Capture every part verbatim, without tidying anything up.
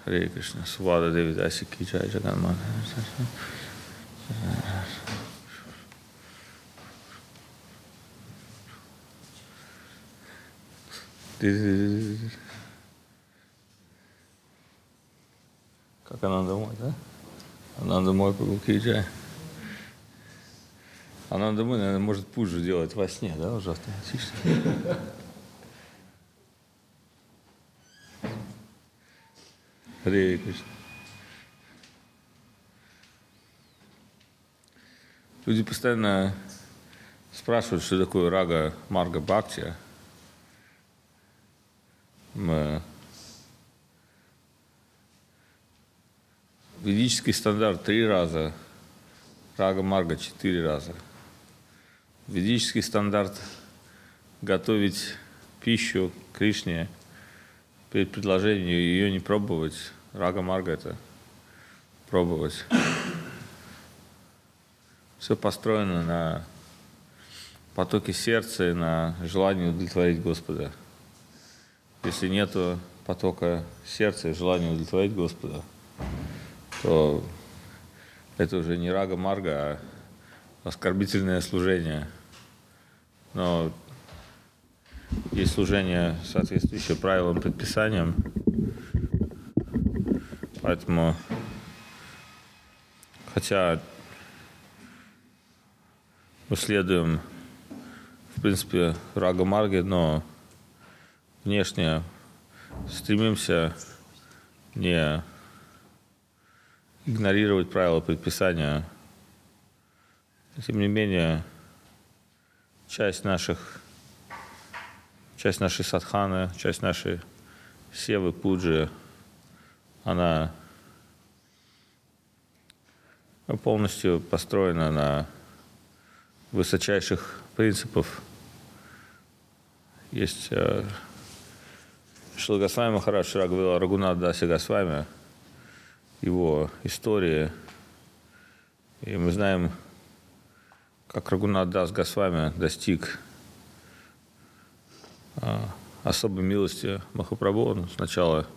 Hare Krishna, Subhada Devi Dasi ki jai, Jagannath. Как Анандамой, да? Анандамой Прабху ки джай. Анандамой, наверное, может пуджу делать во сне, да, уже автоматически. Харе Кришна. Люди постоянно спрашивают, что такое рага марга бхакти. Мы... Ведический стандарт три раза, рага марга четыре раза. Ведический стандарт готовить пищу Кришне перед предложением, ее не пробовать. Рага марга это пробовать. Все построено на потоке сердца и на желании удовлетворить Господа. Если нету потока сердца и желания удовлетворить Господа, то это уже не рага марга, а оскорбительное служение. Но есть служение, соответствующее правилам, предписаниям. Поэтому, хотя мы следуем, в принципе, рага марге, но внешне стремимся не игнорировать правила предписания. Тем не менее, часть наших, часть нашей садханы, часть нашей севы, пуджи, она полностью построена на высочайших принципах. Есть э, Шрила Госвами Махарадж Рагhavила Рагунат Даси Госвами, его истории. И мы знаем, как Рагунат Дас Госвами достиг э, особой милости Махапрабху. Он сначала,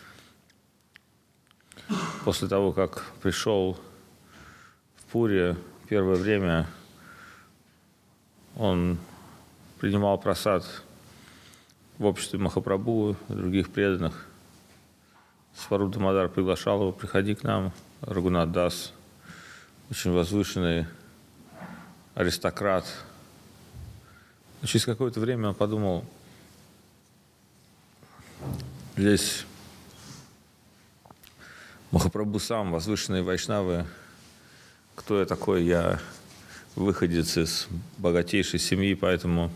после того, как пришел в Пури, первое время он принимал прасад в обществе Махапрабху и других преданных. Сваруб Дамодар приглашал его: приходи к нам, Рагунат Дас, очень возвышенный аристократ. Но через какое-то время он подумал: здесь Махапрабху сам, возвышенные вайшнавы, кто я такой? Я выходец из богатейшей семьи, поэтому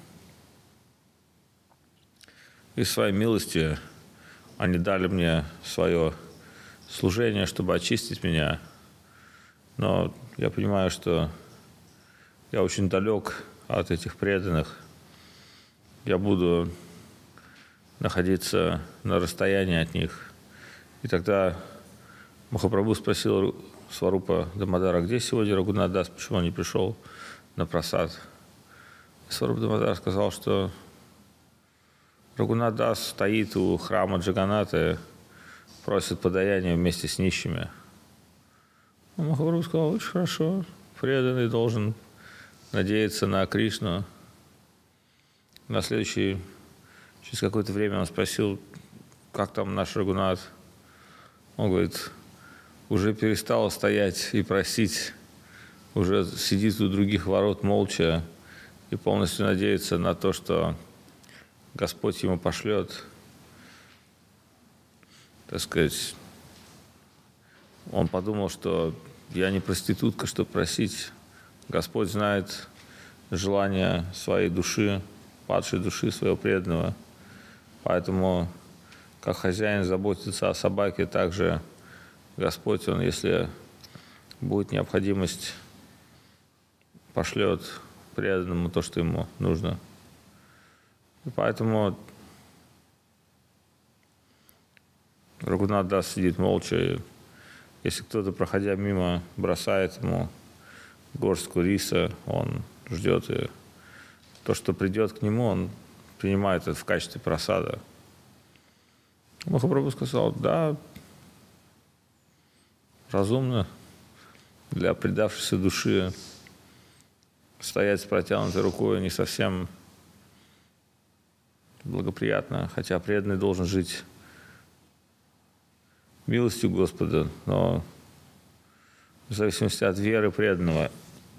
из своей милости они дали мне свое служение, чтобы очистить меня. Но я понимаю, что я очень далек от этих преданных. Я буду находиться на расстоянии от них. И тогда Махапрабху спросил Сварупа Дамодара: где сегодня Рагунат Дас, почему он не пришел на прасад? Сварупа Дамодар сказал, что Рагунат Дас стоит у храма Джаганната, просит подаяния вместе с нищими. А Махапрабху сказал: очень хорошо, преданный должен надеяться на Кришну. На следующий, через какое-то время он спросил: как там наш Рагунат? Он говорит: уже перестал стоять и просить, уже сидит у других ворот молча и полностью надеется на то, что Господь ему пошлет, так сказать. Он подумал, что я не проститутка, чтобы просить. Господь знает желание своей души, падшей души своего преданного. Поэтому, как хозяин заботится о собаке, так же Господь, Он, если будет необходимость, пошлет преданному то, что ему нужно. И поэтому Рагунат Дас сидит молча. И если кто-то, проходя мимо, бросает ему горстку риса, он ждет, и то, что придет к нему, он принимает это в качестве просада. Махапрабху сказал: да, разумно для предавшейся души стоять с протянутой рукой не совсем благоприятно, хотя преданный должен жить милостью Господа, но в зависимости от веры преданного,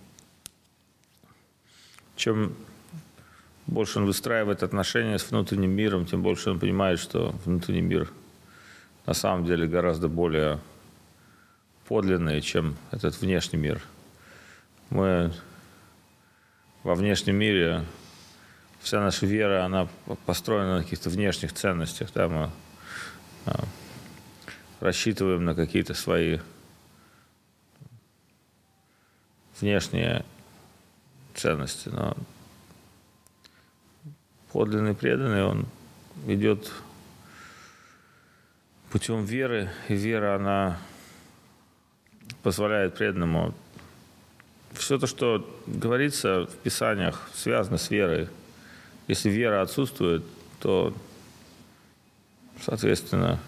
чем больше он выстраивает отношения с внутренним миром, тем больше он понимает, что внутренний мир на самом деле гораздо более подлинный, чем этот внешний мир. Мы во внешнем мире, вся наша вера, она построена на каких-то внешних ценностях. Да? Мы а, рассчитываем на какие-то свои внешние ценности. Но подлинный преданный, он идет путем веры, и вера, она позволяет преданному. Все то, что говорится в Писаниях, связано с верой. Если вера отсутствует, то, соответственно,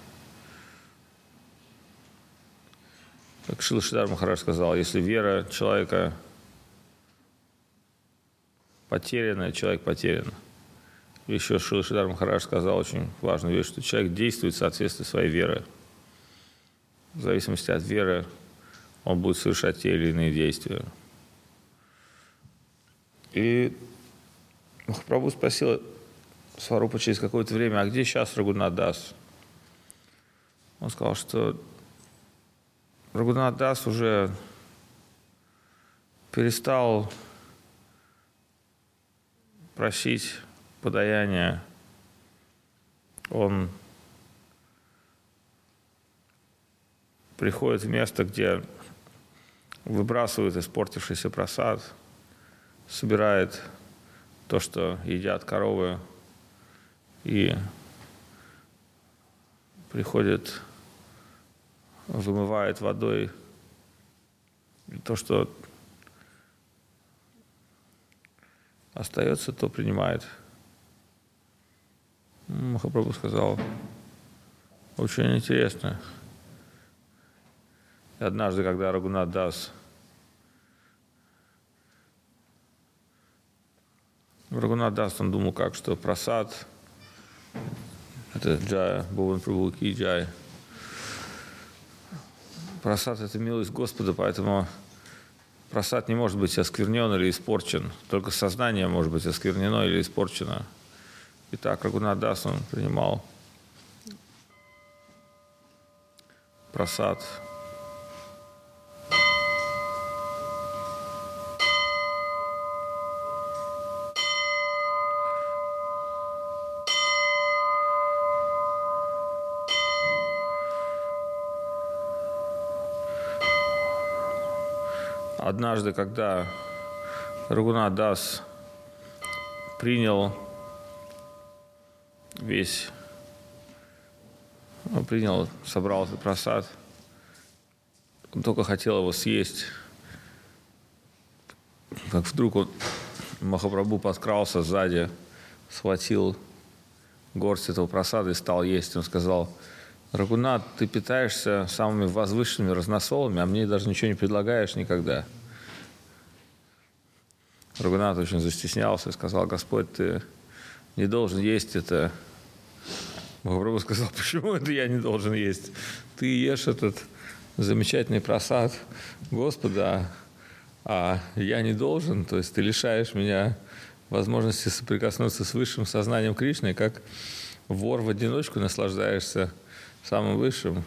как Шрила Шридар Махарадж сказал, если вера человека потеряна, человек потерян. Еще Шрила Шридар Махарадж сказал очень важную вещь, что человек действует в соответствии своей веры. В зависимости от веры он будет совершать те или иные действия. И Махапрабху спросил Сварупа через какое-то время, а где сейчас Рагунат Дас? Он сказал, что Рагунат Дас уже перестал просить подаяния. Он приходит в место, где выбрасывают испортившийся прасад, собирает то, что едят коровы, и приходит, вымывает водой то, что остается, то принимает. Махапрабху сказал, очень интересно. И однажды, когда Рагунат Дас Рагунат Дас, он думал, как, что прасад, это Джая, Бхуван Прабху Ки Джай. Прасад — это милость Господа, поэтому прасад не может быть осквернен или испорчен. Только сознание может быть осквернено или испорчено. Итак, Рагунат Дас, он принимал прасад. Однажды, когда Рагунат Дас принял весь, он принял, собрал этот прасад, он только хотел его съесть, как вдруг он, Махапрабху подкрался сзади, схватил горсть этого прасада и стал есть. Он сказал: Рагунат, ты питаешься самыми возвышенными разносолами, а мне даже ничего не предлагаешь никогда. Рагунат очень застеснялся и сказал: Господь, ты не должен есть это. Махапрабху сказал: почему это я не должен есть? Ты ешь этот замечательный прасад Господа, а я не должен. То есть ты лишаешь меня возможности соприкоснуться с высшим сознанием Кришны, как вор в одиночку наслаждаешься самым высшим.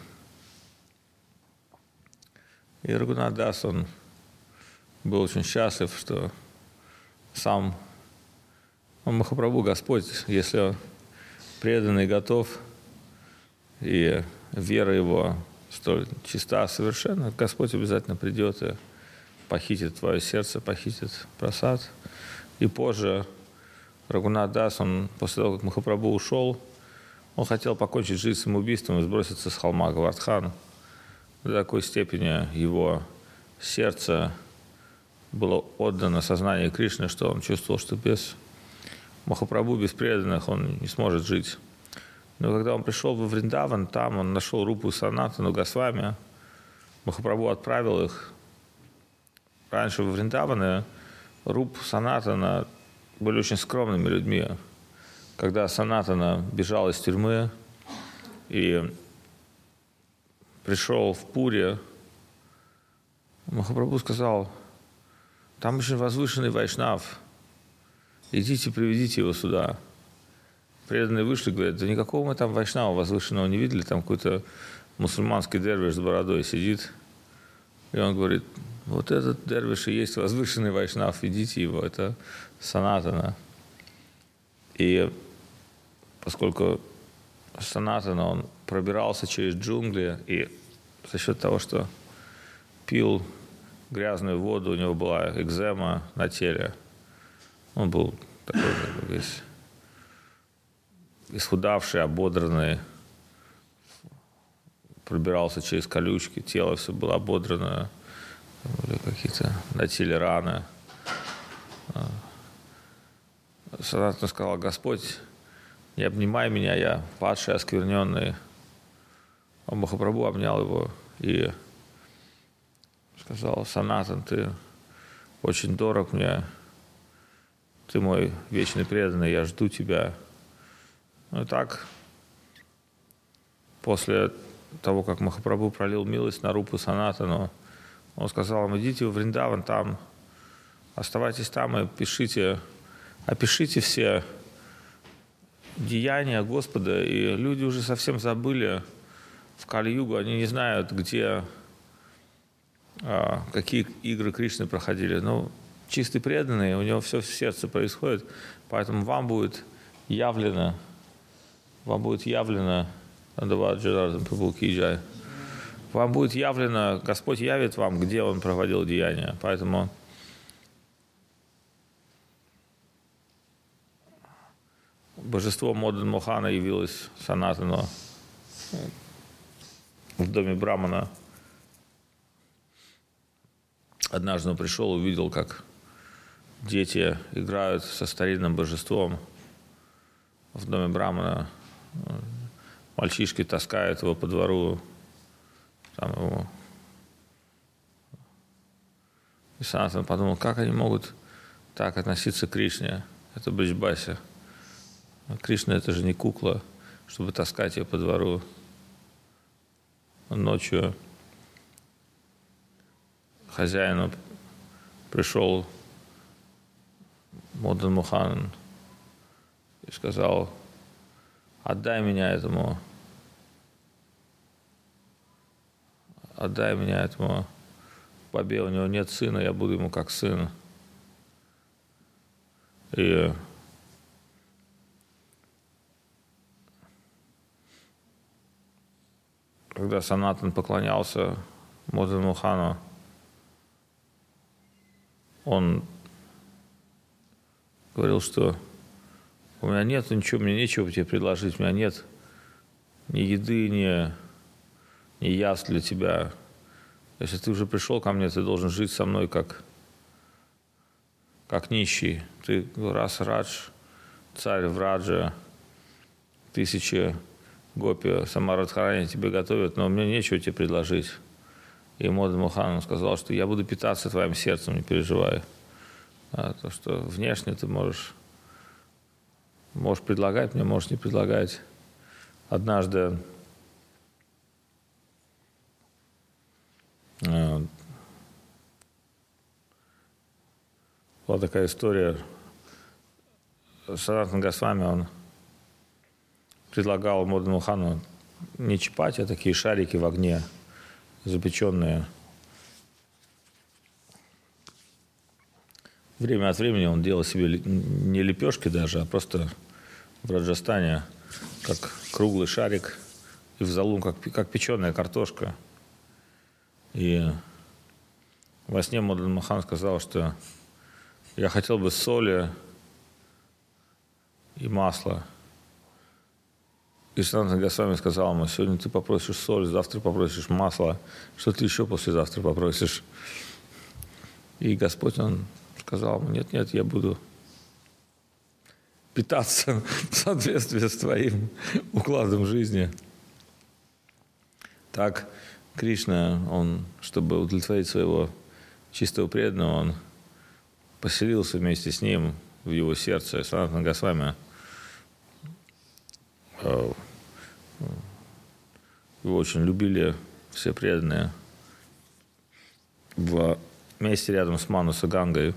И Рагунат Дас, он был очень счастлив, что сам он Махапрабху, Господь, если преданный готов, и вера его столь чиста, совершенно, Господь обязательно придет и похитит твое сердце, похитит прасад. И позже Рагунат Дас, он после того, как Махапрабху ушел, он хотел покончить жизнь самоубийством и сброситься с холма Гавардхан. До такой степени его сердце было отдано сознанию Кришны, что он чувствовал, что без Махапрабху, без преданных он не сможет жить. Но когда он пришел во Вриндаван, там он нашел Рупу Санатану Госвами. Махапрабху отправил их. Раньше в Вриндаване Руп, Санатана были очень скромными людьми. Когда Санатана бежал из тюрьмы и пришел в Пури, Махапрабху сказал: там очень возвышенный вайшнав, идите, приведите его сюда. Преданные вышли, говорят: да никакого мы там вайшнава возвышенного не видели, там какой-то мусульманский дервиш с бородой сидит. И он говорит: вот этот дервиш и есть возвышенный вайшнав, ведите его, это Санатана. И поскольку Санатана, он пробирался через джунгли, и за счет того, что пил грязную воду, у него была экзема на теле, он был такой весь исхудавший, ободранный, пробирался через колючки, тело все было ободранное, были какие-то на теле раны. Санатана сказал: Господь, не обнимай меня, я падший, оскверненный. А Махапрабху обнял его и сказал: Санатан, ты очень дорог мне, ты мой вечный преданный, я жду тебя. Ну и так, после того, как Махапрабху пролил милость на Рупу Санатану, он сказал им: идите в Вриндаван, там, оставайтесь там и пишите, опишите все деяния Господа. И люди уже совсем забыли в Кали-югу, они не знают, где, какие игры Кришны проходили. Но чистый преданный, у него все в сердце происходит, поэтому вам будет явлено, вам будет явлено, вам будет явлено, Господь явит вам, где Он проводил деяния. Поэтому божество Модан Мохана явилось Санатану в доме Брамана. Однажды он пришел, увидел, как дети играют со старинным божеством в доме Брамана. Мальчишки таскают его по двору. Там его. И Санатан подумал, как они могут так относиться к Кришне. Это Бриджбаси. Кришна — это же не кукла, чтобы таскать ее по двору ночью. Хозяину пришел Модан Мохан и сказал: отдай меня этому, отдай меня этому бабе, у него нет сына, я буду ему как сын. И когда Санатан поклонялся Модан Мохану, он говорил, что у меня нет ничего, мне нечего тебе предложить, у меня нет ни еды, ни, ни яств для тебя. Если ты уже пришел ко мне, ты должен жить со мной как, как нищий. Ты раз Радж, царь в Радже, тысячи гопи Самарадхарани тебе готовят, но мне нечего тебе предложить. И Модан Мохан сказал, что я буду питаться твоим сердцем, не переживай. А то, что внешне ты можешь, можешь предлагать мне, можешь не предлагать. Однажды э, была такая история. Санатан Госвами, он предлагал Модан Мохану не чапати, а такие шарики в огне, запеченные. Время от времени он делал себе не лепешки даже, а просто в Раджастане, как круглый шарик, и в залун, как, как печеная картошка. И во сне Модан Мохан сказал, что я хотел бы соли и масла. И Санатан Госвами сказал ему: сегодня ты попросишь соль, завтра попросишь масло, что ты еще послезавтра попросишь. И Господь, он сказал ему: нет, нет, я буду питаться в соответствии с твоим укладом жизни. Так Кришна, он, чтобы удовлетворить своего чистого преданного, он поселился вместе с ним в его сердце. Санатана Госвами его очень любили все преданные. В месте рядом с Манаса Гангой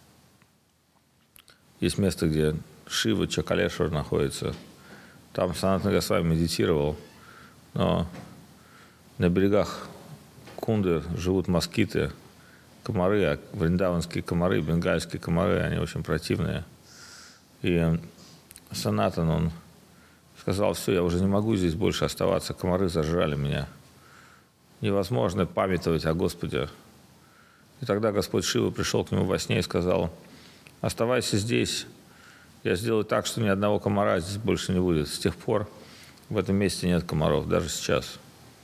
есть место, где Шива Чакалешвар находится. Там Санатана Госвами медитировал, но на берегах Кунды живут москиты, комары, а вриндаванские комары, бенгальские комары, они очень противные. И Санатан, он сказал: все, я уже не могу здесь больше оставаться, комары зажрали меня. Невозможно памятовать о Господе. И тогда Господь Шива пришел к нему во сне и сказал: оставайся здесь, я сделаю так, что ни одного комара здесь больше не будет. С тех пор в этом месте нет комаров, даже сейчас.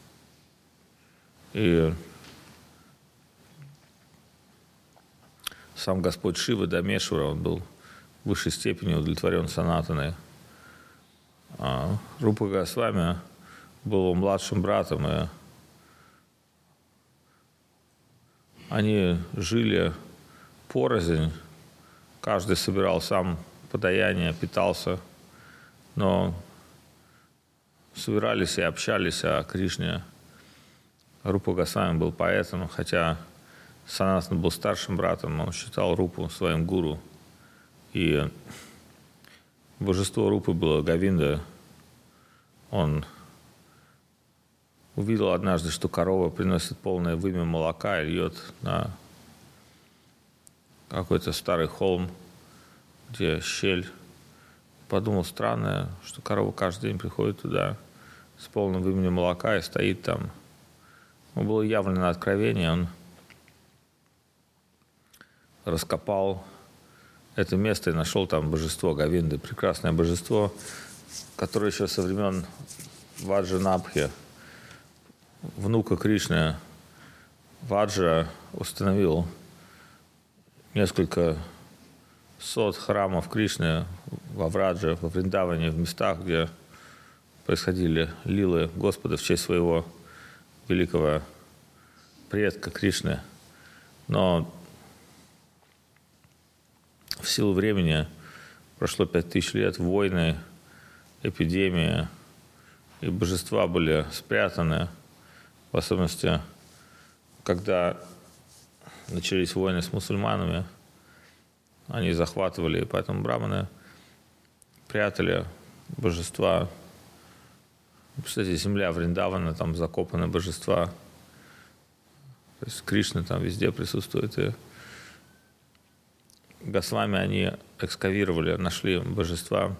И сам Господь Шива Дамешвара, он был в высшей степени удовлетворен Санатаной. А Рупа Госвами был его младшим братом, и они жили порознь, каждый собирал сам подаяние, питался, но собирались и общались о Кришне. Рупа Госвами был поэтом, хотя Санатан был старшим братом, он считал Рупу своим гуру. И божество Рупы было Говинда. Он увидел однажды, что корова приносит полное вымя молока и льет на какой-то старый холм, где щель. Подумал: странно, что корова каждый день приходит туда с полным выменем молока и стоит там. Ему было явлено откровение, он раскопал это место и нашел там божество Говинды, прекрасное божество, которое еще со времен Ваджранабхи, внука Кришны, Ваджра установил несколько сот храмов Кришны во Врадже, во Вриндаване, в местах, где происходили лилы Господа в честь своего великого предка Кришны. Но в силу времени прошло пять тысяч лет, войны, эпидемии, и божества были спрятаны, в особенности, когда начались войны с мусульманами, они захватывали, и поэтому браманы прятали божества. Кстати, земля Вриндавана, там закопаны божества. То есть Кришна там везде присутствует. И Госвами они экскавировали, нашли божества.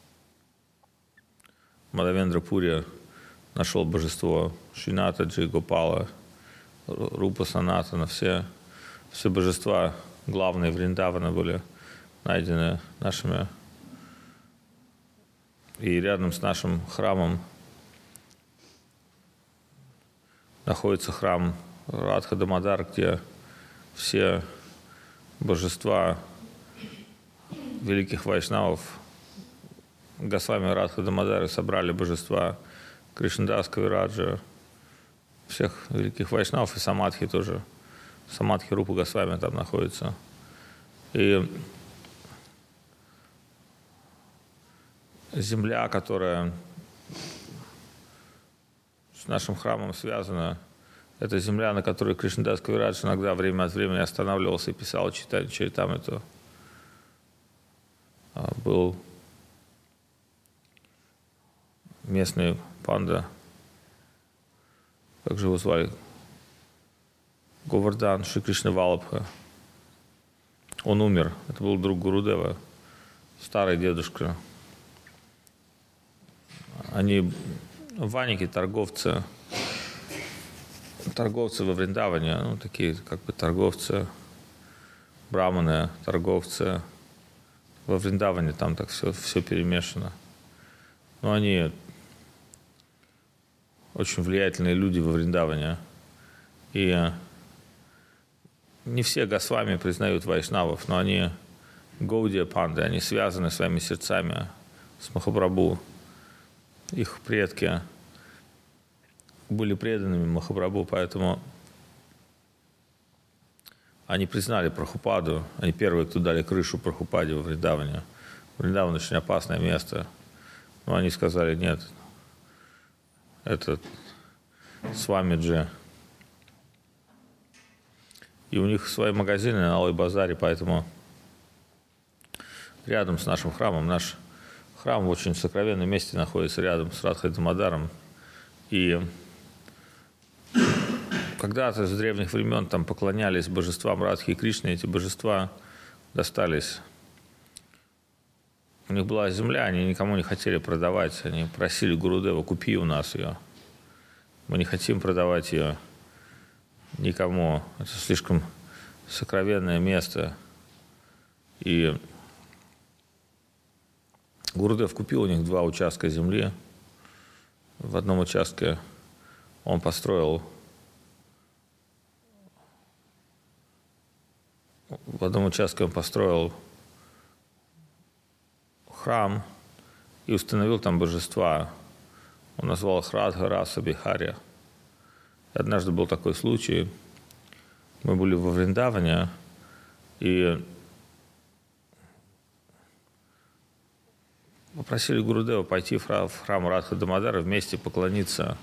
Мадавендра-пури нашел божество Шринатаджи, Гопала, Рупа Санатана. Все, все божества главные Вриндавана были найдены нашими. И рядом с нашим храмом находится храм Радха Дамодар, где все божества великих вайшнавов Госвами Радха Дамодары собрали божества Кришнадас Кавираджа, всех великих вайшнавов, и Самадхи тоже. Самадхи Рупа Госвами там находится. И земля, которая с нашим храмом связана, это земля, на которой Кришнадас Кавирадж иногда время от времени останавливался и писал Чайтанья Чаритамриту. Был местный панда, как же его звали, Говардан Шри Кришна Валабха. Он умер. Это был друг Гурудева, старый дедушка. Они ваники, торговцы, торговцы во Вриндаване, ну, такие как бы торговцы, браманы, торговцы. Во Вриндаване там так все, все перемешано. Но они очень влиятельные люди во Вриндаване. И не все Госвами признают вайшнавов, но они Гаудия панды, они связаны своими сердцами с Махапрабху. Их предки были преданными Махапрабху, поэтому они признали Прабхупаду, они первые, кто дали крышу Прабхупаде во Вриндаване. Вриндаван очень опасное место. Но они сказали, нет, это Свамиджи. И у них свои магазины на Алой базаре, поэтому рядом с нашим храмом. Наш храм в очень сокровенном месте находится рядом с Радхой Дамодаром. И когда-то с древних времен там поклонялись божествам Радхи и Кришны. Эти божества достались. У них была земля, они никому не хотели продавать. Они просили Гурудева, купи у нас ее. Мы не хотим продавать ее никому. Это слишком сокровенное место. И Гурудев купил у них два участка земли. В одном участке он построил в одном участке он построил храм и установил там божества. Он назвал их Радха, Раса, Бихария. И однажды был такой случай. Мы были во Вриндаване, и попросили Гурудева пойти в храм, в храм Радха Дамодара, вместе поклониться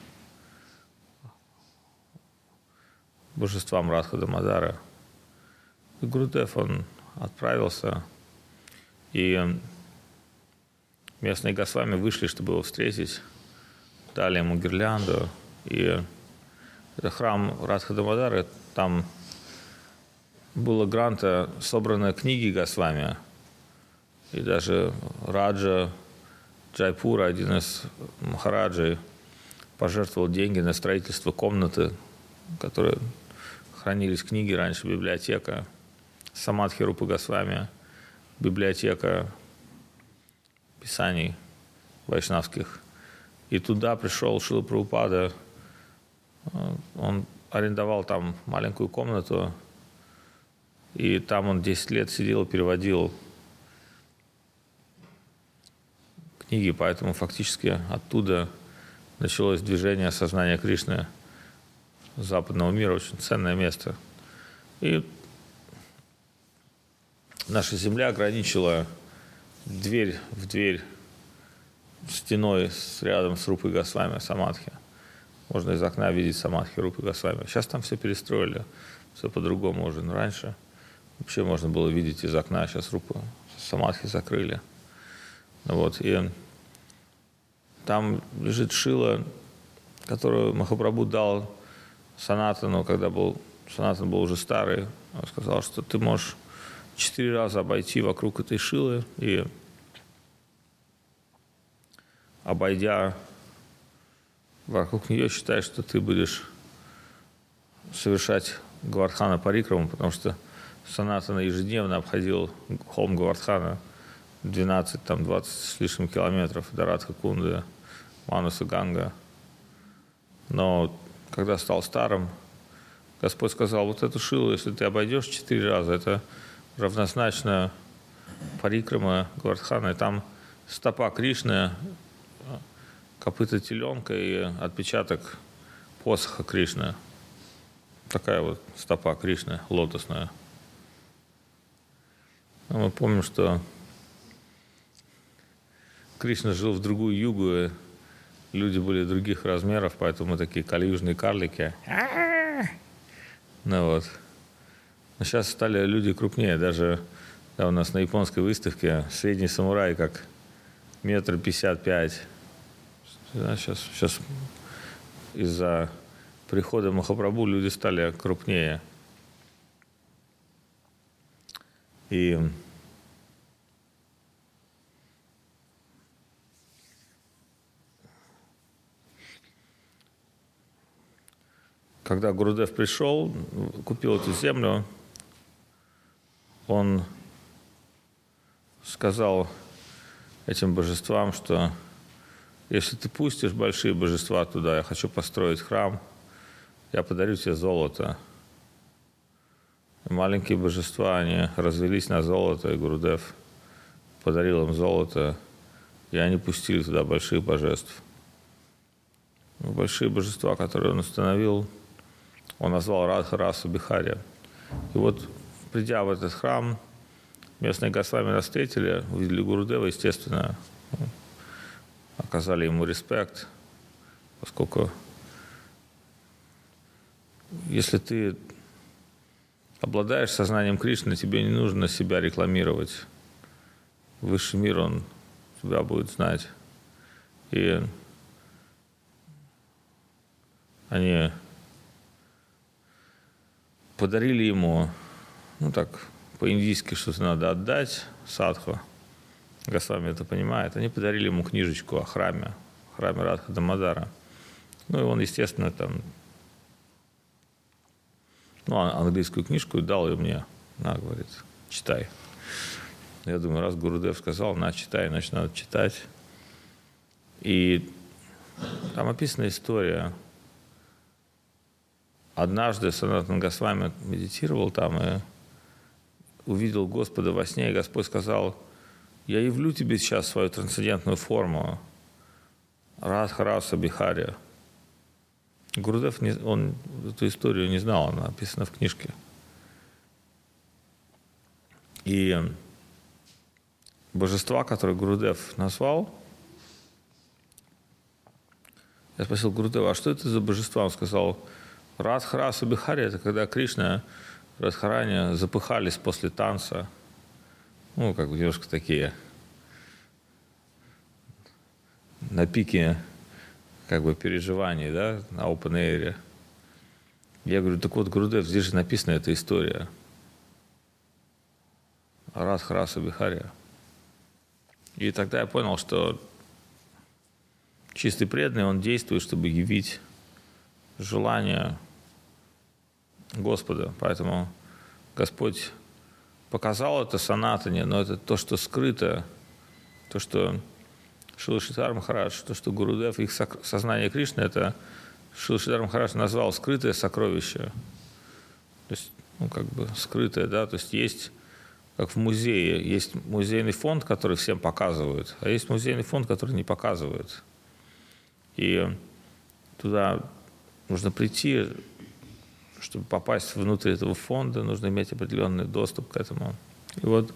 божествам Радха Дамодара. И Гурудев, он отправился, и местные Госвами вышли, чтобы его встретить, дали ему гирлянду. И это храм Радха Дамодара, там было гранта, собраны книги Госвами. И даже Раджа Джайпура, один из махараджей, пожертвовал деньги на строительство комнаты, в которой хранились книги раньше, библиотека. Самадхи Рупы Госвами, библиотека писаний вайшнавских. И туда пришел Шрила Прабхупада. Он арендовал там маленькую комнату, и там он десять лет сидел и переводил книги, поэтому фактически оттуда началось движение сознания Кришны западного мира, очень ценное место. И наша земля ограничила дверь в дверь стеной с, рядом с Рупой Госвами, Самадхи. Можно из окна видеть Самадхи Рупы Госвами. Сейчас там все перестроили, все по-другому уже. Но раньше вообще можно было видеть из окна, сейчас Рупу Самадхи закрыли. Вот. И там лежит Шила, которую Махапрабху дал Санатану, когда был, Санатан был уже старый. Он сказал, что ты можешь четыре раза обойти вокруг этой Шилы, и обойдя вокруг нее, считай, что ты будешь совершать Гавардхана Парикраму, потому что Санатана ежедневно обходил холм Гавардхана двенадцать, там, двадцать с лишним километров до Радха-Кунды, Мануса Ганга. Но когда стал старым, Господь сказал, вот эту Шилу, если ты обойдешь четыре раза, это равнозначно Парикрама Гавардхана, и там стопа Кришны, копыта теленка и отпечаток посоха Кришны. Такая вот стопа Кришны, лотосная. А мы помним, что Кришна жил в другую югу, и люди были других размеров, поэтому мы такие калиюжные карлики. Ну вот. Но сейчас стали люди крупнее. Даже да, у нас на японской выставке средний самурай как метр пятьдесят пять. Да, сейчас, сейчас из-за прихода Махапрабху люди стали крупнее. И когда Гурудев пришел, купил эту землю, он сказал этим божествам, что если ты пустишь большие божества туда, я хочу построить храм, я подарю тебе золото. И маленькие божества, они развелись на золото, и Гурудев подарил им золото, и они пустили туда больших божеств. большие божества, которые он установил, он назвал Радха Расу Бихари. И вот, придя в этот храм, местные Госвами нас встретили, увидели Гурудева, естественно, оказали ему респект, поскольку если ты обладаешь сознанием Кришны, тебе не нужно себя рекламировать. Высший мир, он тебя будет знать. И они подарили ему, ну так, по-индийски что-то надо отдать, садху. Госвами это понимает. Они подарили ему книжечку о храме, о храме Радха Дамодара. Ну и он, естественно, там, ну, английскую книжку дал ее мне. На, говорит, читай. Я думаю, раз Гурудев сказал, на, читай, значит, надо читать. И там описана история. Однажды Санатан Госвами медитировал там и увидел Господа во сне, и Господь сказал: я явлю тебе сейчас свою трансцендентную форму, Радха Раса Бихари. Гурудев, не, он эту историю не знал, она написана в книжке. И божества, которые Гурудев назвал, я спросил Гурудева, а что это за божества? Он сказал: Радха Раса Бихари — это когда Кришна, Радхарани запыхались после танца. Ну, как бы немножко такие на пике как бы переживаний, да, на open air. Я говорю, так вот, Гурудев, здесь же написана эта история. Радха Раса Бихари. И тогда я понял, что чистый преданный, он действует, чтобы явить желание Господа. Поэтому Господь показал это Санатане, но это то, что скрыто, то, что Шрила Шридхар Махарадж, то, что Гурудев, их сознание Кришны, это Шрила Шридхар Махарадж назвал скрытое сокровище. То есть, ну, как бы скрытое, да, то есть есть, как в музее, есть музейный фонд, который всем показывают, а есть музейный фонд, который не показывают. И туда нужно прийти, чтобы попасть внутрь этого фонда, нужно иметь определенный доступ к этому. И вот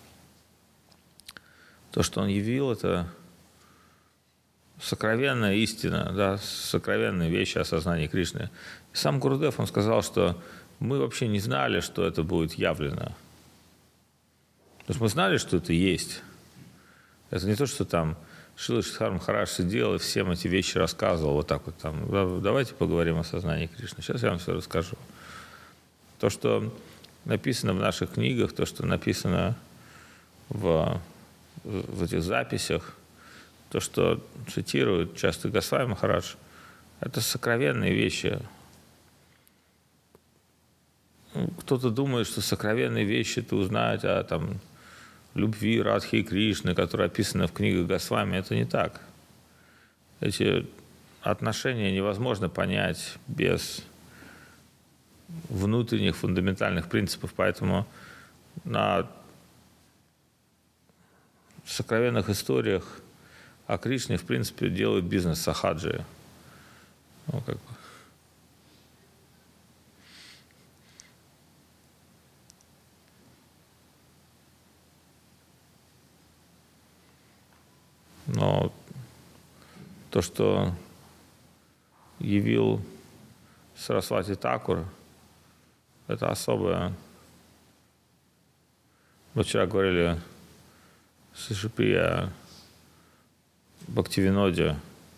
то, что он явил, это сокровенная истина, да, сокровенные вещи о сознании Кришны. И сам Гурудев, он сказал, что мы вообще не знали, что это будет явлено. То есть мы знали, что это есть. Это не то, что там Шрила Шридхар Махарадж сидел и всем эти вещи рассказывал вот так вот там. Давайте поговорим о сознании Кришны. Сейчас я вам все расскажу. То, что написано в наших книгах, то, что написано в, в этих записях, то, что цитирует часто Госвами Махарадж, это сокровенные вещи. Кто-то думает, что сокровенные вещи это узнать о там, любви Радхи и Кришны, которая описана в книгах Госвами. Это не так. Эти отношения невозможно понять без внутренних фундаментальных принципов. Поэтому на сокровенных историях о Кришне, в принципе, делают бизнес сахаджи. Ну, как бы. Но то, что явил Сарасвати Такур, это особое. Мы вчера говорили с Шишиприя Бхактивиноде.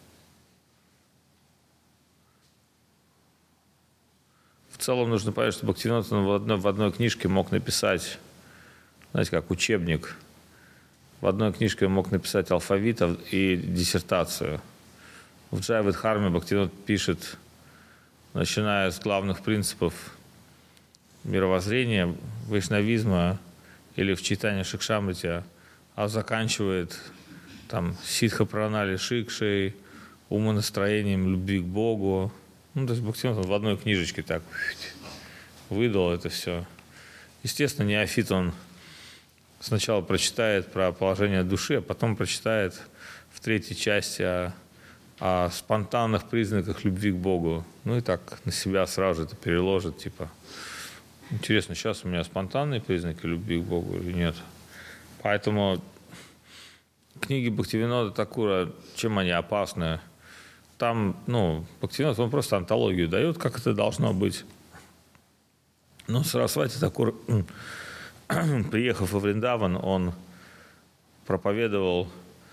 В целом нужно понять, что Бхактивинод в одной, в одной книжке мог написать, знаете, как учебник. В одной книжке он мог написать алфавит и диссертацию. В Джайавадхарме Бхактивинод пишет, начиная с главных принципов мировоззрения, вайшнавизма или в читании Шикшамрити, а заканчивает там ситха пранали шикшей, умонастроением любви к Богу. Ну, то есть Бхактивинод в одной книжечке так выдал это все. Естественно, неофит он сначала прочитает про положение души, а потом прочитает в третьей части о о спонтанных признаках любви к Богу. Ну и так на себя сразу это переложит, типа, интересно, сейчас у меня спонтанные признаки любви к Богу или нет? Поэтому книги Бхактивинода Такура, чем они опасны? Там, ну, Бхактивинод, он просто антологию дает, как это должно быть. Но Сарасвати Такур, приехав во Вриндаван, он проповедовал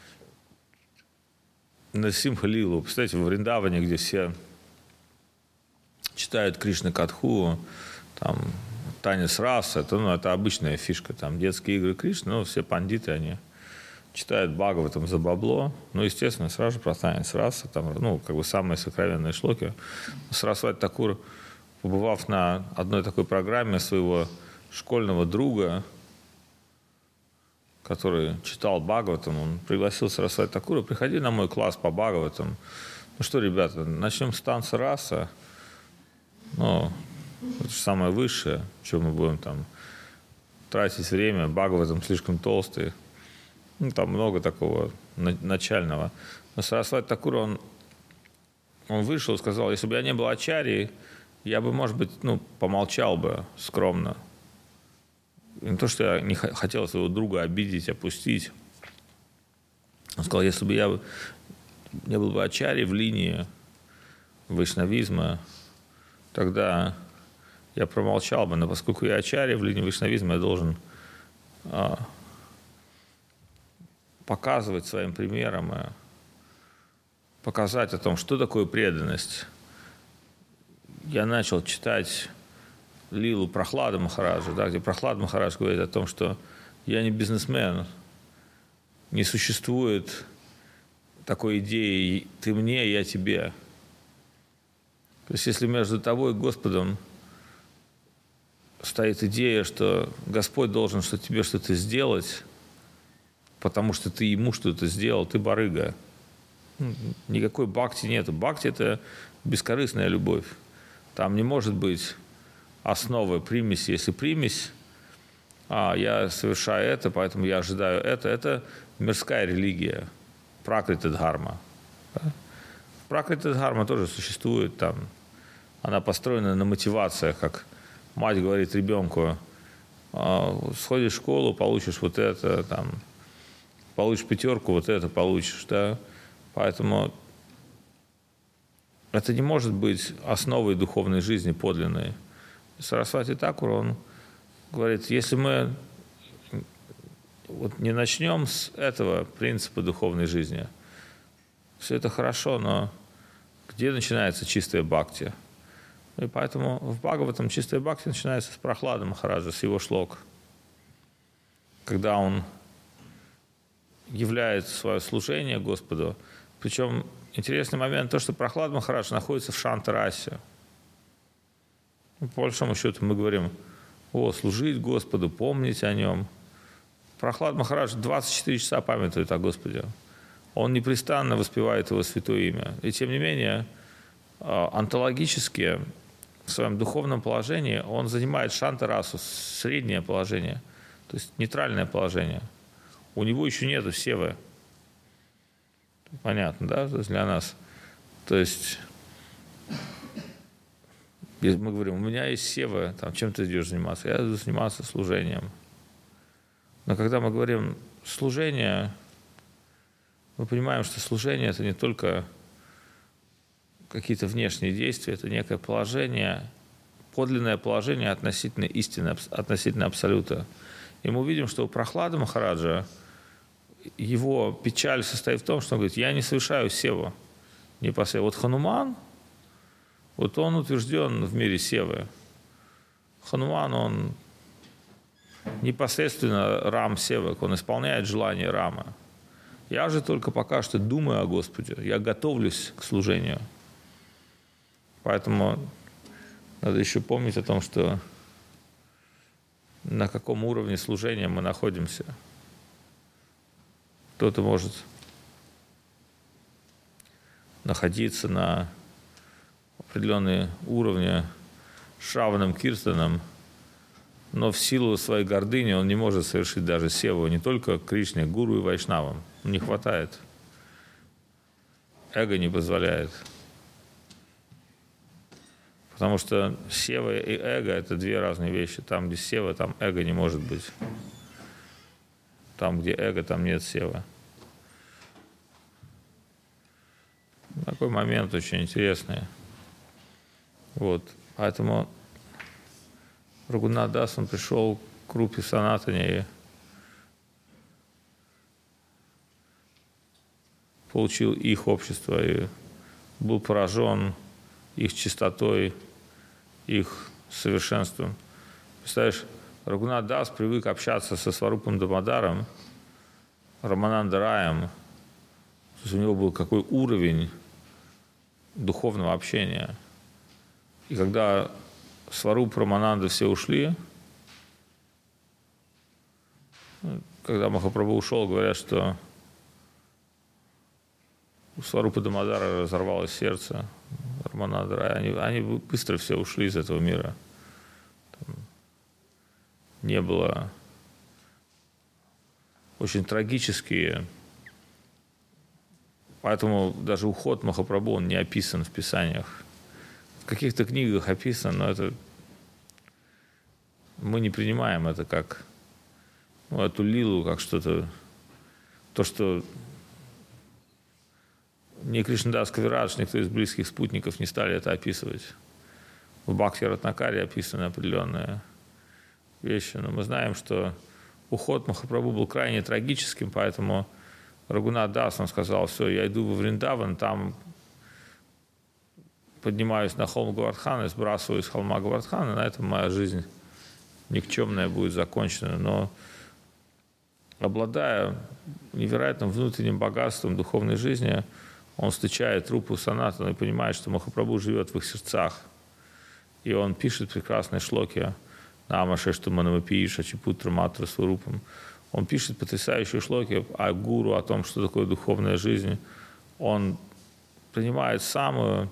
Нарсимха Лилу. Представляете, во Вриндаване, где все читают Кришна Катху, там танец раса, это, ну, это обычная фишка, там детские игры Кришны, ну, все пандиты, они читают Бхагаватам за бабло, ну, естественно, сразу же про танец раса, там, ну, как бы самые сокровенные шлоки. Сарасвати Такур, побывав на одной такой программе своего школьного друга, который читал Бхагаватам, он пригласил Сарасвати Такура: приходи на мой класс по Бхагаватам. Ну что, ребята, начнем с танца раса. Ну, это же самое высшее, чем мы будем там тратить время. Бхагаватам слишком толстый. Ну, там много такого начального. Но Сарасвати Такур, он, он вышел и сказал: если бы я не был ачарьей, я бы, может быть, ну, помолчал бы скромно. Не то, что я не хотел своего друга обидеть, опустить. Он сказал: если бы я не был бы ачарьей в линии вайшнавизма, тогда я промолчал бы. Но поскольку я ачарья в линии вайшнавизма, я должен а, показывать своим примером, и показать о том, что такое преданность. Я начал читать Лилу Прохлада Махараджа, да, где Прохлад Махарадж говорит о том, что я не бизнесмен, не существует такой идеи «ты мне, я тебе». То есть если между тобой и Господом стоит идея, что Господь должен что тебе что-то сделать, потому что ты ему что-то сделал, ты барыга. Никакой бхакти нету. Бхакти – это бескорыстная любовь. Там не может быть основы примеси. Если примесь, а, я совершаю это, поэтому я ожидаю это, это мирская религия, пракрита-дхарма. Да? Пракрита-дхарма тоже существует там. Она построена на мотивациях, как мать говорит ребенку: сходишь в школу, получишь вот это, там, получишь пятерку, вот это получишь. Да? Поэтому это не может быть основой духовной жизни подлинной. Сарасвати Такур, он говорит: если мы вот не начнем с этого принципа духовной жизни, все это хорошо, но где начинается чистая бхакти? И поэтому в Бхагаватам чистая бхакти начинается с Прохлада Махараджа, с его шлок. Когда он являет свое служение Господу. Причем интересный момент то, что Прохлад Махарадж находится в Шанта-расе. По большому счету мы говорим: о, служить Господу, помнить о Нем. Прохлад Махарадж двадцать четыре часа памятует о Господе. Он непрестанно воспевает Его святое имя. И тем не менее, онтологически, в своем духовном положении, он занимает Шанта-расу, среднее положение, то есть нейтральное положение. У него еще нету севы. Понятно, да? То есть для нас. То есть мы говорим: у меня есть сева, там, чем ты идешь заниматься? Я буду заниматься служением. Но когда мы говорим служение, мы понимаем, что служение – это не только какие-то внешние действия, это некое положение, подлинное положение относительно истины, относительно абсолюта. И мы увидим, что у Прохлада Махараджа его печаль состоит в том, что он говорит: я не совершаю севу непосредственно. Вот Хануман, вот он утвержден в мире севы. Хануман, он непосредственно рам севак, он исполняет желание рама. Я же только пока что думаю о Господе, я готовлюсь к служению. Поэтому надо еще помнить о том, что на каком уровне служения мы находимся. Кто-то может находиться на определенные уровни Шраваном Киртаном, но в силу своей гордыни он не может совершить даже севу не только Кришне, гуру и вайшнавам. Не хватает. эго не позволяет. Потому что сева и эго – это две разные вещи. Там, где сева, там эго не может быть. Там, где эго, там нет севы. Такой момент очень интересный. Вот. Поэтому Рагунат Дас, он пришел к группе Санатани и получил их общество и был поражен их чистотой, их совершенством. Представляешь, Рагунат Дас привык общаться со Сварупом Дамадаром, Рамананда Раем. То есть у него был какой уровень духовного общения. И когда Сваруп, Рамананда все ушли, когда Махапрабху ушел, говорят, что у Сварупа Дамадара разорвалось сердце, Рамананда Рая, они, они быстро все ушли из этого мира. Там не было очень трагические. Поэтому даже уход Махапрабху, он не описан в Писаниях. В каких-то книгах описан, но это мы не принимаем это как ну, эту лилу, как что-то, то, что ни Кришнадас Кавирадж, никто из близких спутников не стали это описывать. В Бхакти Ратнакаре описаны определенные вещи, но мы знаем, что уход Махапрабху был крайне трагическим, поэтому Рагунат Дас, он сказал, все, я иду во Вриндаван, там поднимаюсь на холм Говардхана, сбрасываюсь с холма Говардхана, на этом моя жизнь никчемная будет закончена. Но обладая невероятным внутренним богатством духовной жизни, он встречает Рупу Санатану и понимает, что Махапрабху живет в их сердцах. И он пишет прекрасные шлоки Нама Шешту Манамапи Шачипутра Матра Сварупам. Он пишет потрясающие шлоки о гуру, о том, что такое духовная жизнь. Он принимает самую...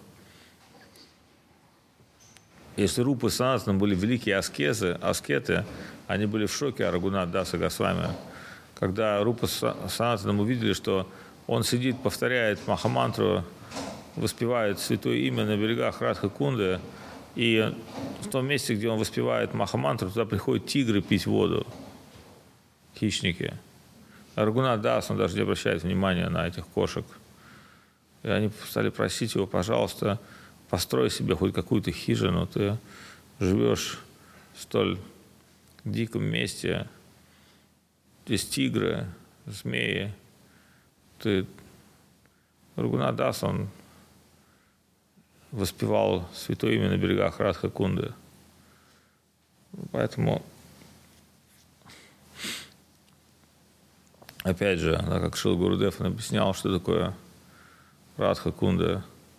Если Рупа и Санатана были великие аскезы, аскеты, они были в шоке о Рагунат Даса Госвами. Когда Рупа с Санатаном увидели, что он сидит, повторяет Махамантру, воспевает святое имя на берегах Радха-Кунды, и в том месте, где он воспевает Махамантру, туда приходят тигры пить воду, хищники. А Рагунат Дас, он даже не обращает внимания на этих кошек. И они стали просить его, пожалуйста, построй себе хоть какую-то хижину, ты живешь в столь диком месте, здесь тигры, змеи. Ты... Рагунат Дас, он воспевал святое имя на берегах Радха-Кунды. Поэтому, опять же, да, как Шрила Гурудев объяснял, что такое Радха-Кунда.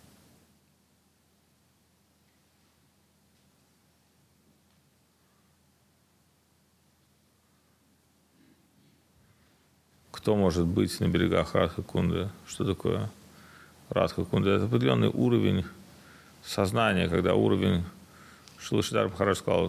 Кто может быть на берегах Радха-Кунды? Что такое Радха-Кунда? Это определенный уровень сознания, когда уровень, Шрила Шридхар Махарадж сказал,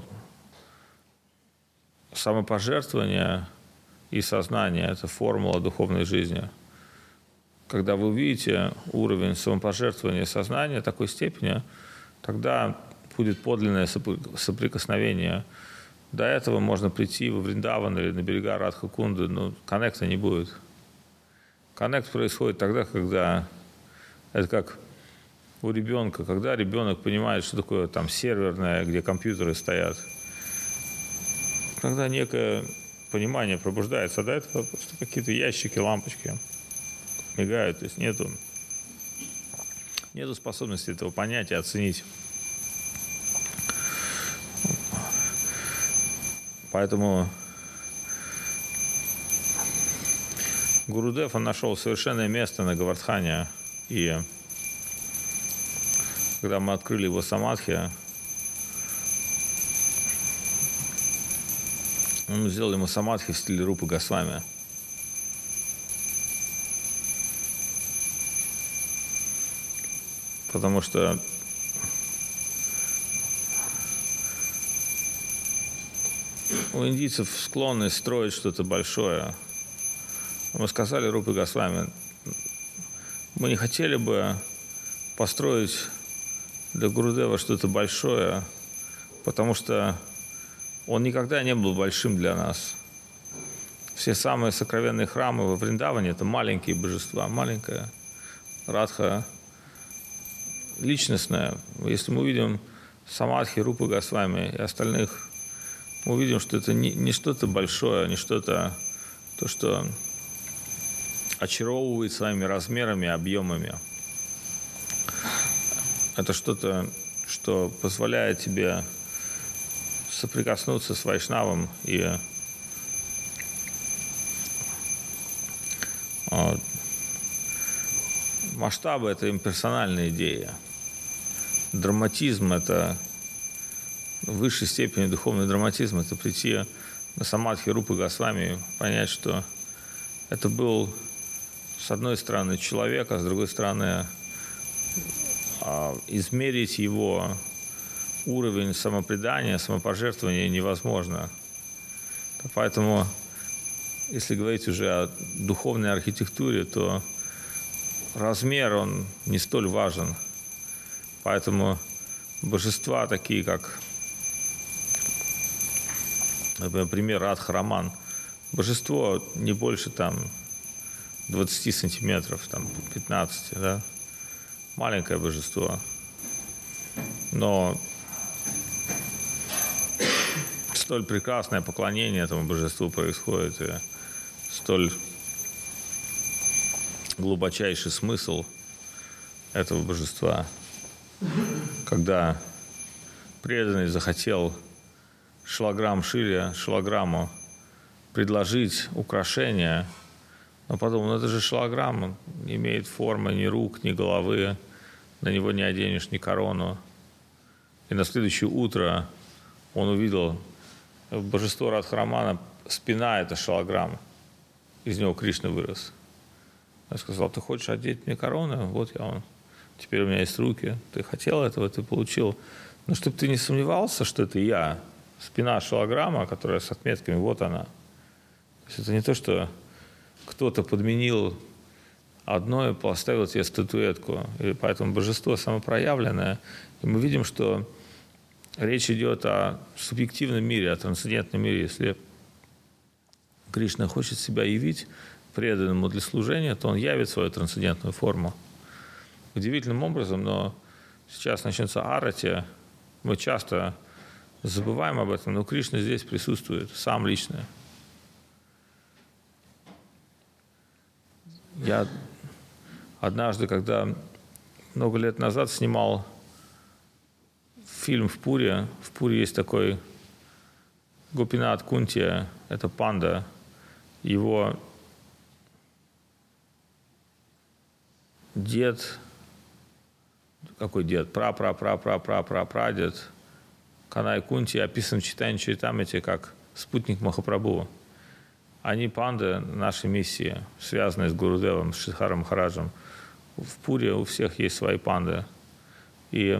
самопожертвование и сознание – это формула духовной жизни. Когда вы увидите уровень самопожертвования и сознания такой степени, тогда будет подлинное соприкосновение. До этого можно прийти во Вриндаван или на берега Радха-Кунды, но коннекта не будет. Коннект происходит тогда, когда это как у ребенка, когда ребенок понимает, что такое там серверное, где компьютеры стоят. Когда некое понимание пробуждается, а до этого просто какие-то ящики, лампочки мигают, то есть нету, нету способности этого понять и оценить. Поэтому Гурудев, он нашел совершенное место на Говардхане, и когда мы открыли его самадхи, мы сделали ему самадхи в стиле Рупы Госвами. Потому что у индийцев склонность строить что-то большое. Мы сказали Рупе Госвами, мы не хотели бы построить для Гурудева что-то большое, потому что он никогда не был большим для нас. Все самые сокровенные храмы во Вриндаване – это маленькие божества, маленькая радха, личностная. Если мы увидим Самадхи, Рупы Госвами и остальных, мы увидим, что это не, не что-то большое, не что-то, то, что очаровывает своими размерами, объемами. Это что-то, что позволяет тебе соприкоснуться с Вайшнавом и вот. Масштабы – это имперсональная идея. Драматизм – это в высшей степени духовный драматизм. Это прийти на Самадхи Рупы Госвами, понять, что это был, с одной стороны, человек, а с другой стороны, измерить его уровень самопредания, самопожертвования невозможно. Поэтому, если говорить уже о духовной архитектуре, то размер, он не столь важен. Поэтому божества такие, как, например, Радха-Раман, божество не больше там двадцати сантиметров, там пятнадцати, да? Маленькое божество. Но столь прекрасное поклонение этому божеству происходит, и столь глубочайший смысл этого божества. Когда преданный захотел Шалаграм Шиле, Шалаграму предложить украшение, но подумал, ну это же Шалаграм, он не имеет формы ни рук, ни головы, на него не оденешь ни корону. И на следующее утро он увидел божество Радхарамана, спина — это Шалаграм. Из него Кришна вырос. Я сказал, ты хочешь одеть мне корону? Вот я он. Теперь у меня есть руки. Ты хотел этого, ты получил. Но чтобы ты не сомневался, что это я, спина Шалаграма, которая с отметками, вот она. То есть это не то, что кто-то подменил одно и поставил тебе статуэтку. И поэтому божество самопроявленное. И мы видим, что речь идет о субъективном мире, о трансцендентном мире. Если Кришна хочет себя явить преданному для служения, то он явит свою трансцендентную форму. Удивительным образом, но сейчас начнется арати, мы часто забываем об этом, но Кришна здесь присутствует, сам лично. Я однажды, когда много лет назад снимал фильм в Пури, в Пури есть такой Гопинат Кунтия, это панда, его дед, какой дед, пра-пра-пра-пра-пра-пра-прадед Канай Кунти описан в Чайтанья Чаритамрите как спутник Махапрабху. Они панды нашей миссии, связанные с Гурудевом, с Шридхаром Махараджем. В Пури у всех есть свои панды. И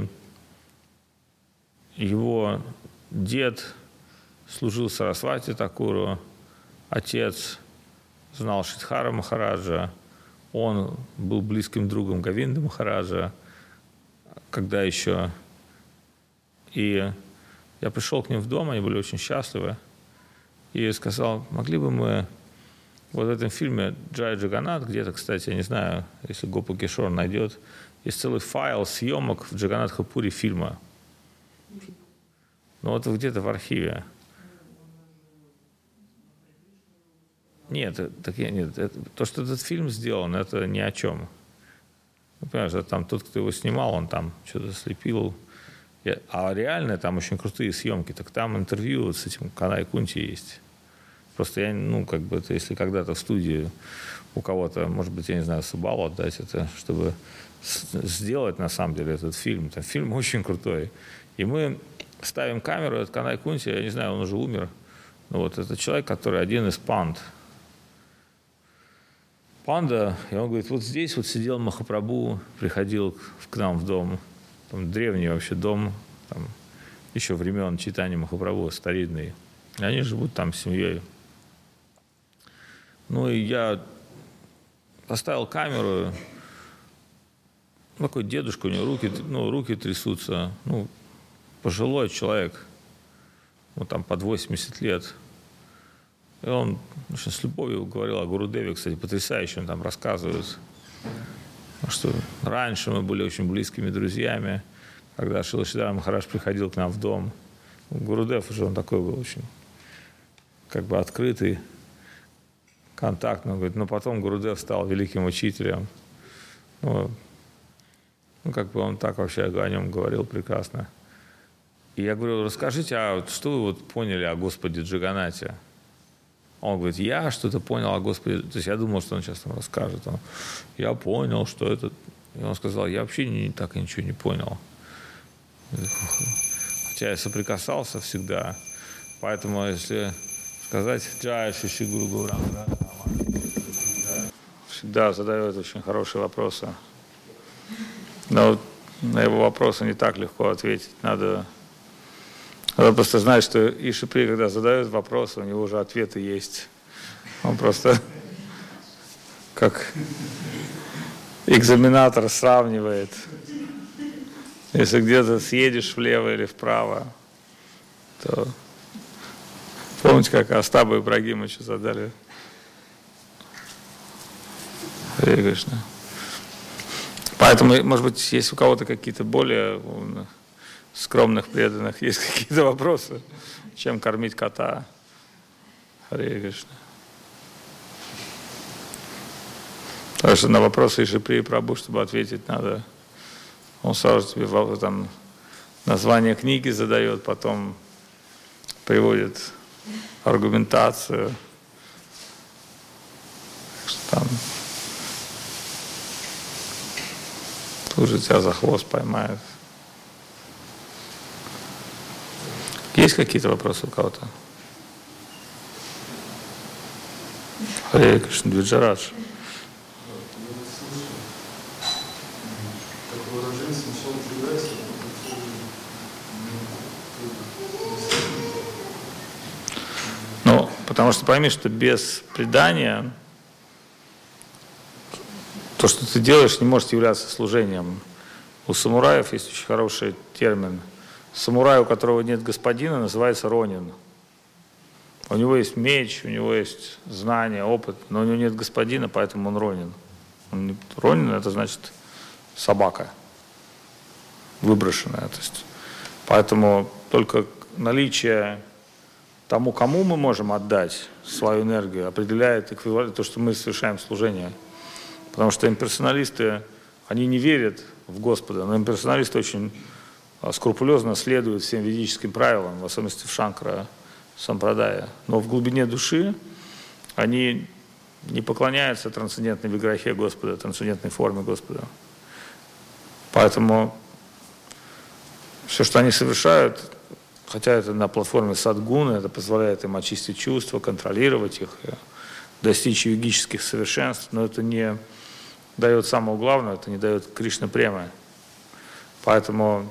его дед служил Сарасвати Такуру, отец знал Шридхара Махараджа, он был близким другом Говинды Махараджа, когда еще... И я пришел к ним в дом, они были очень счастливы, и сказал, могли бы мы вот в этом фильме «Джай Джаганнат», где-то, кстати, я не знаю, если Гопал Кишор найдет, есть целый файл съемок в Джаганнатха-Пури фильма. Ну вот где-то в архиве. Нет, так, нет это, то, что этот фильм сделан, это ни о чем. Ну, понимаешь, там тот, кто его снимал, он там что-то слепил. А реально там очень крутые съемки. Так там интервью вот с этим Канай Кунти есть. Просто я, ну, как бы, это, если когда-то в студии у кого-то, может быть, я не знаю, Субалу отдать это, чтобы сделать, на самом деле, этот фильм. Там фильм очень крутой. И мы ставим камеру, этот Канай Кунти, я не знаю, он уже умер. Но вот это человек, который один из панд. Панда, и он говорит, вот здесь вот сидел Махапрабху, приходил к, к нам в дом. Там древний вообще дом, там, еще времен Чайтаньи Махапрабху, старинный. И они живут там с семьей. Ну и я поставил камеру, такой дедушка, у него руки, ну, руки трясутся, ну, пожилой человек, ну, там, под восемьдесят лет. И он очень с любовью говорил о Гурудеве, кстати, потрясающе, он там рассказывает, что раньше мы были очень близкими друзьями, когда Шилашидхар Махарадж приходил к нам в дом. Гурудев уже он такой был очень, как бы, открытый, контактный. Он говорит, но потом Гурудев стал великим учителем. Ну, ну, как бы он так вообще о нем говорил прекрасно. И я говорю, расскажите, а что вы вот поняли о Господе Джаганнате? Он говорит, я что-то понял о Господе. То есть я думал, что он сейчас там расскажет. Он, я понял, что это... И он сказал, я вообще не, так и ничего не понял. Хотя я соприкасался всегда. Поэтому, если сказать, Джай Шиши Гуру Гауранга, всегда задает очень хорошие вопросы. Но на его вопросы не так легко ответить. Надо, надо просто знать, что Ишипри, когда задает вопросы, у него уже ответы есть. Он просто как экзаменатор сравнивает. Если где-то съедешь влево или вправо, то помните, как Остапу Ибрагимовичу задали? Харе Кришна. Поэтому, может быть, есть у кого-то какие-то более скромных преданных, есть какие-то вопросы, чем кормить кота. Харе Кришна. Потому что на вопросы Ишипри Прабху, чтобы ответить, надо... Он сразу тебе там название книги задает, потом приводит аргументацию, что там тут же тебя за хвост поймают. Есть какие-то вопросы у кого-то? Харе Кришна, Двиджарадж. Ну, потому что пойми, что без предания то, что ты делаешь, не может являться служением. У самураев есть очень хороший термин. Самурай, у которого нет господина, называется ронин. У него есть меч, у него есть знания, опыт, но у него нет господина, поэтому он ронин. Он не... Ронин — это значит собака, выброшенная. То есть, поэтому только наличие тому, кому мы можем отдать свою энергию, определяет эквивалент, то, что мы совершаем служение. Потому что имперсоналисты, они не верят в Господа, но имперсоналисты очень скрупулезно следуют всем ведическим правилам, в особенности в Шанкара Сампрадая. Но в глубине души они не поклоняются трансцендентной виграхе Господа, трансцендентной форме Господа. Поэтому все, что они совершают, хотя это на платформе садгуны, это позволяет им очистить чувства, контролировать их, достичь йогических совершенств, но это не дает самого главного, это не дает Кришна премы. Поэтому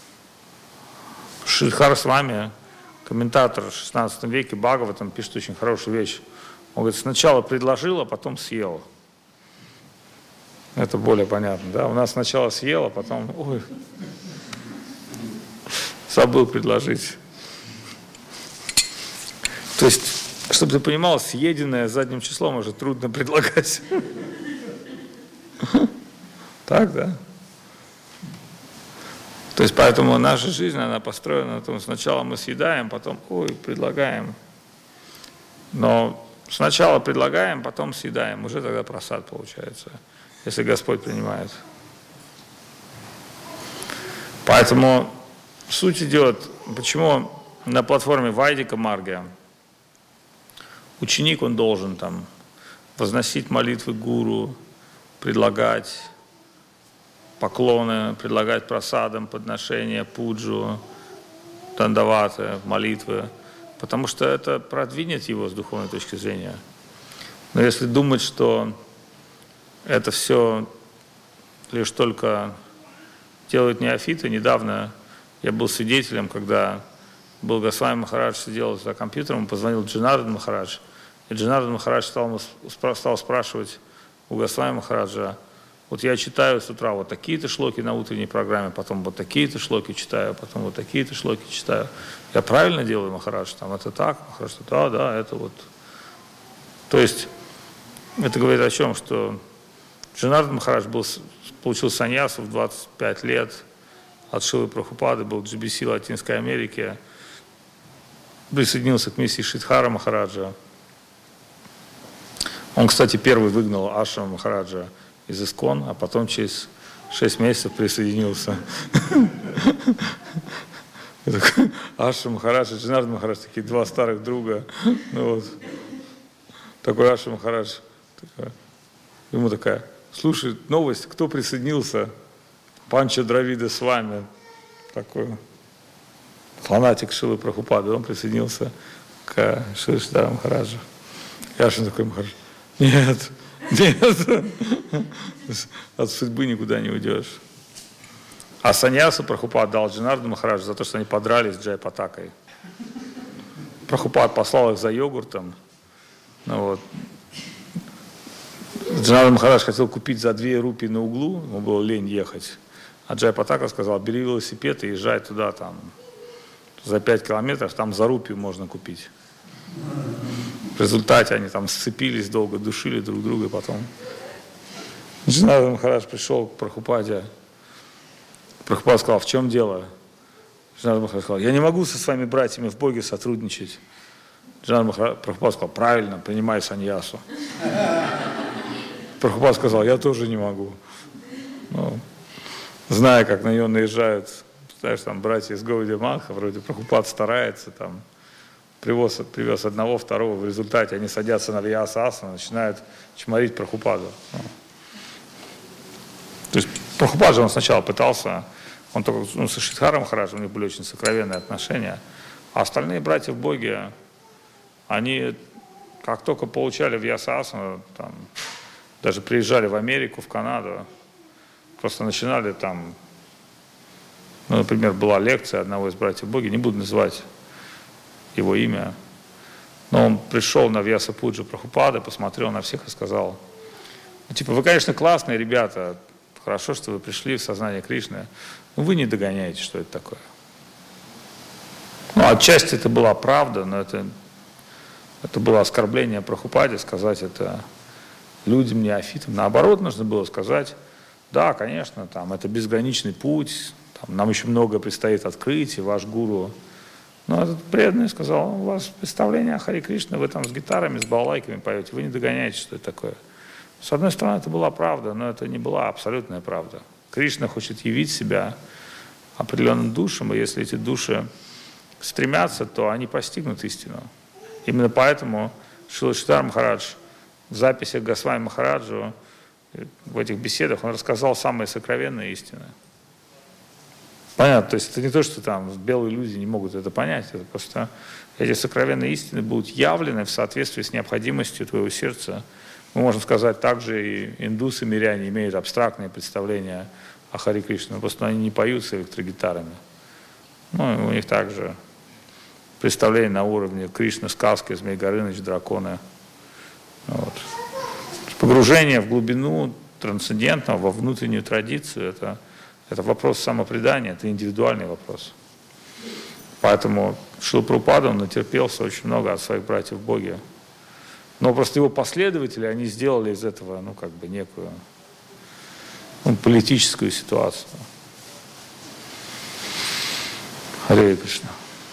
Шридхар Свами, комментатор в шестнадцатом веке Бхагаватам, пишет очень хорошую вещь. Он говорит, сначала предложил, а потом съел. Это более понятно, да? У нас сначала съел, а потом, ой, забыл предложить. То есть, чтобы ты понимал, съеденное задним числом уже трудно предлагать. Так, да? То есть, поэтому наша жизнь, она построена на том, сначала мы съедаем, потом, ой, предлагаем. Но сначала предлагаем, потом съедаем, уже тогда просад получается, если Господь принимает. Поэтому суть идет, почему на платформе Вайдика Марга ученик, он должен там возносить молитвы гуру, предлагать поклоны, предлагать прасадам, подношения, пуджу, дандаваты, молитвы, потому что это продвинет его с духовной точки зрения. Но если думать, что это все лишь только делают неофиты, недавно я был свидетелем, когда был Госвами Махарадж, сидел за компьютером, позвонил Джанардан Махарадж, и Джанардан Махарадж стал, стал спрашивать у Госвами Махараджа, вот я читаю с утра вот такие-то шлоки на утренней программе, потом вот такие-то шлоки читаю, потом вот такие-то шлоки читаю. Я правильно делаю, Махарадж? Там это так? Махарадж, да, да, это вот. То есть это говорит о чем? Что Джанардан Махарадж был, получил саньясу в двадцать пять лет от Шилы Прабхупады, был джи би си Латинской Америки, присоединился к миссии Шридхара Махараджа. Он, кстати, первый выгнал Ашрама Махараджа из Искон, а потом через шесть месяцев присоединился. Ашрам Махарадж и Джанардан Махарадж, такие два старых друга. Ну, вот. Такой Ашрам Махарадж, такая, ему такая, слушай, новость, кто присоединился? Панча Дравида с вами. Такой фанатик Шилы Прабхупады, он присоединился к Шиле Шридхара Махараджу. И Ашрам такой Махарадж, нет, нет, от судьбы никуда не уйдешь. А саньясу Прабхупад дал Джанардану Махараджу за то, что они подрались с Джайпатакой. Прабхупад послал их за йогуртом. Ну, вот. Джанардан Махарадж хотел купить за две рупии на углу, ему было лень ехать. А Джайпатака сказал, бери велосипед и езжай туда, там, за пять километров, там за рупию можно купить. В результате они там сцепились долго, душили друг друга, потом Джанардан Махарадж пришел к Прабхупаде. Прабхупад сказал, в чем дело? Джанардан Махарадж сказал, я не могу со своими братьями в Боге сотрудничать. Джанардан Махарадж, Прабхупад сказал, правильно, принимай саньясу. Прабхупад сказал, я тоже не могу. Ну, зная, как на него наезжают, знаешь, там братья из Гаудия Матха, вроде Прабхупад старается, там, привез, привез одного, второго, в результате они садятся на Вьяса-асану, начинают чморить Прабхупаду. То есть Прабхупад же он сначала пытался, он только ну, со Шридхаром Махараджем, у них были очень сокровенные отношения, а остальные братья в Боге, они как только получали Вьяса-асану, там, даже приезжали в Америку, в Канаду, просто начинали там, ну, например, была лекция одного из братьев в Боге, не буду называть его имя, но он пришел на Вьяса-пуджу Прабхупады, посмотрел на всех и сказал, ну, типа, вы, конечно, классные ребята, хорошо, что вы пришли в сознание Кришны, но вы не догоняете, что это такое. Ну, отчасти это была правда, но это, это было оскорбление Прабхупаде, сказать это людям, неофитам. Наоборот, нужно было сказать, да, конечно, там, это безграничный путь, там, нам еще много предстоит открыть, и ваш гуру. Но этот преданный сказал, у вас представление о Харе Кришне, вы там с гитарами, с балалайками поете, вы не догоняете, что это такое. С одной стороны, это была правда, но это не была абсолютная правда. Кришна хочет явить себя определенным душам, и если эти души стремятся, то они постигнут истину. Именно поэтому Шрила Шридхар Махарадж в записях Госвами Махараджу, в этих беседах, он рассказал самые сокровенные истины. Понятно, то есть это не то, что там белые люди не могут это понять, это просто эти сокровенные истины будут явлены в соответствии с необходимостью твоего сердца. Мы можем сказать, также и индусы, миряне имеют абстрактные представления о Харе Кришне, просто они не поют с электрогитарами. Ну, у них также представление на уровне Кришны, сказки, Змей Горыныч, драконы. Вот. Погружение в глубину трансцендентного, во внутреннюю традицию, это, это вопрос самопредания, это индивидуальный вопрос. Поэтому Шрила Прабхупада, он натерпелся очень много от своих братьев в Боге. Но просто его последователи, они сделали из этого, ну, как бы некую ну, политическую ситуацию. Харе Кришна.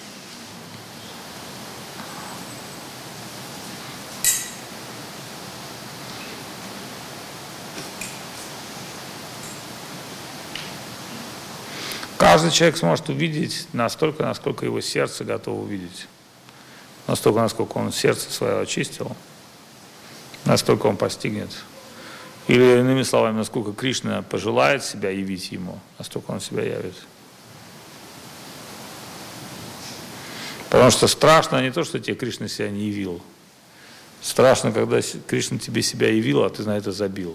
Каждый человек сможет увидеть настолько, насколько его сердце готово увидеть. Настолько, насколько он сердце свое очистил, настолько он постигнет. Или, иными словами, насколько Кришна пожелает себя явить ему, настолько он себя явит. Потому что страшно не то, что тебе Кришна себя не явил. Страшно, когда Кришна тебе себя явил, а ты на это забил.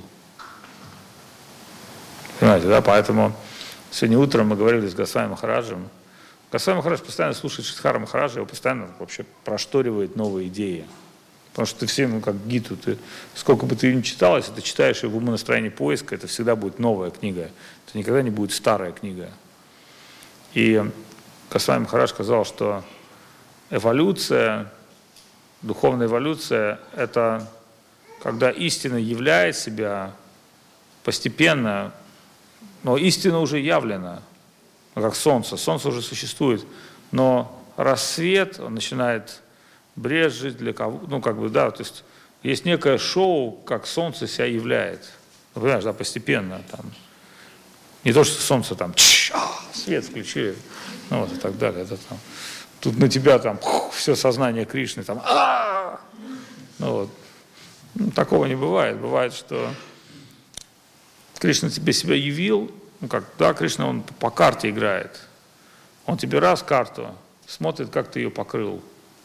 Понимаете, да? Поэтому сегодня утром мы говорили с Госвами Махараджем. Госвами Махарадж постоянно слушает Шридхара Махараджа, его постоянно вообще прошторивает новые идеи. Потому что ты всем, ну, как гиду, ты, сколько бы ты ни читал, если ты читаешь его в умонастроении поиска, это всегда будет новая книга. Это никогда не будет старая книга. И Госвами Махарадж сказал, что эволюция, духовная эволюция – это когда истина являет себя постепенно, но истина уже явлена, как солнце. Солнце уже существует, но рассвет, он начинает брезжить для кого, ну, как бы, да, то есть есть некое шоу, как солнце себя являет. Ну, понимаешь, да, постепенно там. Не то, что солнце там, чш, а, свет включили, ну, вот и так далее. Это, там, тут на тебя там пух, все сознание Кришны, там, а, ну, вот. Ну, такого не бывает. Бывает, что Кришна тебе себя явил, ну как, да, Кришна, он по карте играет. Он тебе раз карту, смотрит, как ты ее покрыл.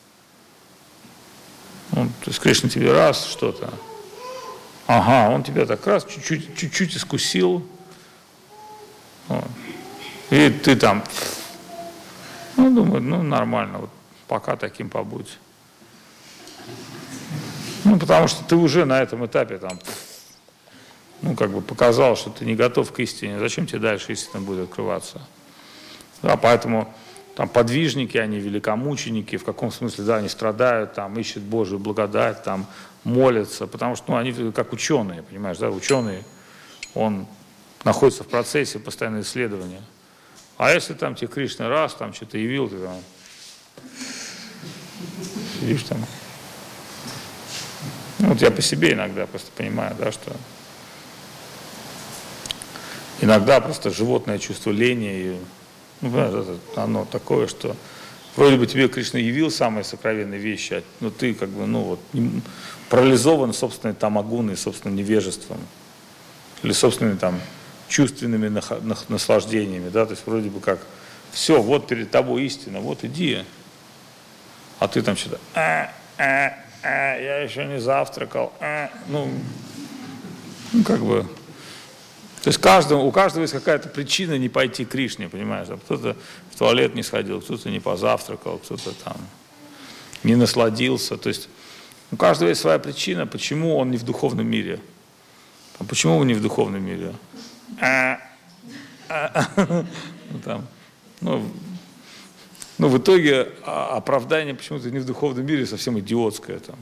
Он, то есть Кришна тебе раз что-то. Ага, он тебя так раз чуть-чуть, чуть-чуть искусил. Вот. И ты там, ну, думаю, ну, нормально, вот пока таким побудь. Ну, потому что ты уже на этом этапе там, ну, как бы показал, что ты не готов к истине. Зачем тебе дальше истина будет открываться? Да, поэтому там подвижники, они великомученики, в каком смысле, да, они страдают, там, ищут Божию благодать, там, молятся, потому что, ну, они как ученые, понимаешь, да, ученый, он находится в процессе постоянного исследования. А если там тебе Кришна раз, там, что-то явил, ты там, сидишь там. Ну, вот я по себе иногда просто понимаю, да, что иногда просто животное чувство лени, ну, понимаешь, оно такое, что вроде бы тебе Кришна явил самые сокровенные вещи, но ты как бы, ну, вот, парализован собственной тамагуной, собственным невежеством или собственными там чувственными наслаждениями, да, то есть вроде бы как все, вот перед тобой истина, вот иди, а ты там что-то а, а, а, я еще не завтракал, а, ну, ну, как бы, то есть каждому, у каждого есть какая-то причина не пойти к Кришне, понимаешь, да? Кто-то в туалет не сходил, кто-то не позавтракал, кто-то там не насладился, то есть у каждого есть своя причина, почему он не в духовном мире. А почему он не в духовном мире? А, а, а, ну, там, ну, ну, в итоге оправдание почему-то не в духовном мире совсем идиотское там.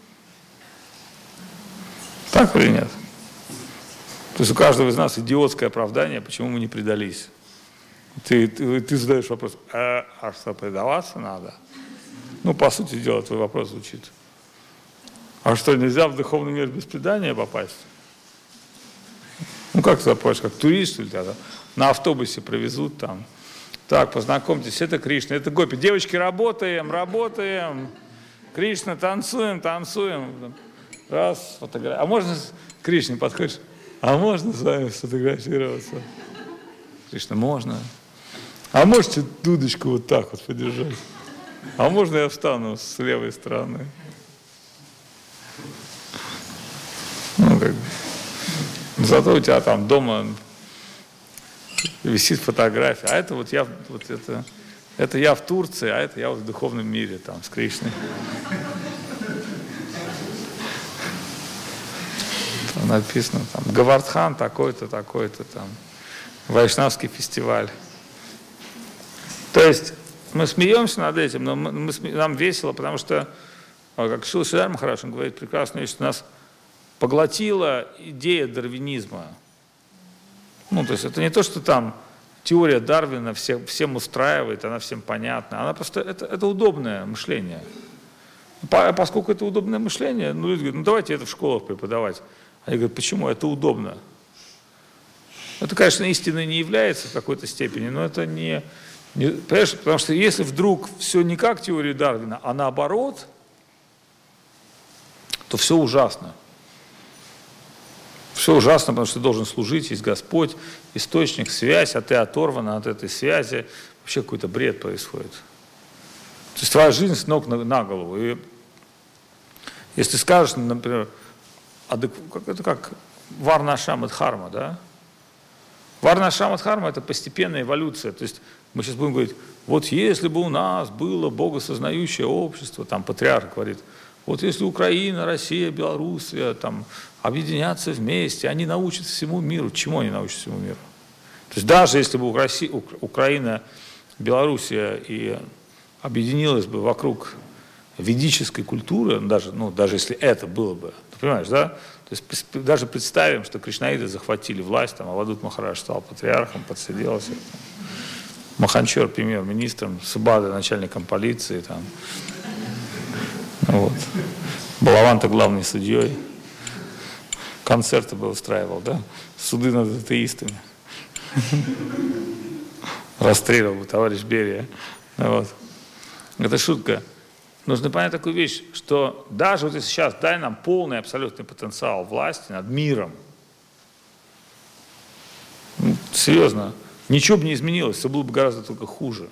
Так или нет? То есть у каждого из нас идиотское оправдание, почему мы не предались. Ты, ты, ты задаешь вопрос, а, а что, предаваться надо? Ну, по сути дела, твой вопрос звучит. А что, нельзя в духовный мир без предания попасть? Ну, как ты попасть, как турист, или тебя на автобусе привезут там. Так, познакомьтесь, это Кришна, это Гопи. Девочки, работаем, работаем. Кришна, танцуем, танцуем. Раз, фотография. А можно к Кришне подходишь? А можно с вами сфотографироваться? Кришна, можно. А можете дудочку вот так вот подержать? А можно я встану с левой стороны? Ну, как бы. Зато у тебя там дома висит фотография. А это вот я, вот это, это я в Турции, а это я вот в духовном мире там с Кришной. Там написано там Гавардхан такой-то, такой-то там. Вайшнавский фестиваль. То есть мы смеемся над этим, но мы, мы, нам весело, потому что, как Шрила Шридар Махарадж, он говорит прекрасную вещь, что нас поглотила идея дарвинизма. Ну, то есть это не то, что там теория Дарвина всех, всем устраивает, она всем понятна. Она просто, это, это удобное мышление. По, поскольку это удобное мышление, ну, люди говорят, ну давайте это в школах преподавать. Они говорят, почему? Это удобно. Это, конечно, истиной не является в какой-то степени, но это не, не... Понимаешь, потому что если вдруг все не как теория Дарвина, а наоборот, то все ужасно. Все ужасно, потому что ты должен служить, есть Господь, источник, связь, а ты оторван от этой связи. Вообще какой-то бред происходит. То есть твоя жизнь с ног на, на голову. И если ты скажешь, например, это как Варна-ашрама дхарма, да? Варна-ашрама дхарма – это постепенная эволюция. То есть мы сейчас будем говорить, вот если бы у нас было богосознающее общество, там патриарх говорит, Вот если Украина, Россия, Белоруссия там, объединятся вместе, они научат всему миру. Чему они научат всему миру? То есть даже если бы Россия, Украина, Белоруссия и объединилась бы вокруг ведической культуры, даже, ну, даже если это было бы, ты понимаешь, да? То есть даже представим, что кришнаиты захватили власть, там, Авадут Махарадж стал патриархом, подсиделся, Маханчор премьер-министром, Субада начальником полиции, там, вот. Балаванта главный судьей, концерты бы устраивал, да? Суды над атеистами. Расстреливал бы товарищ Берия. Вот. Это шутка. Нужно понять такую вещь, что даже вот если сейчас дай нам полный абсолютный потенциал власти над миром, ну, серьезно, ничего бы не изменилось, все было бы гораздо только хуже.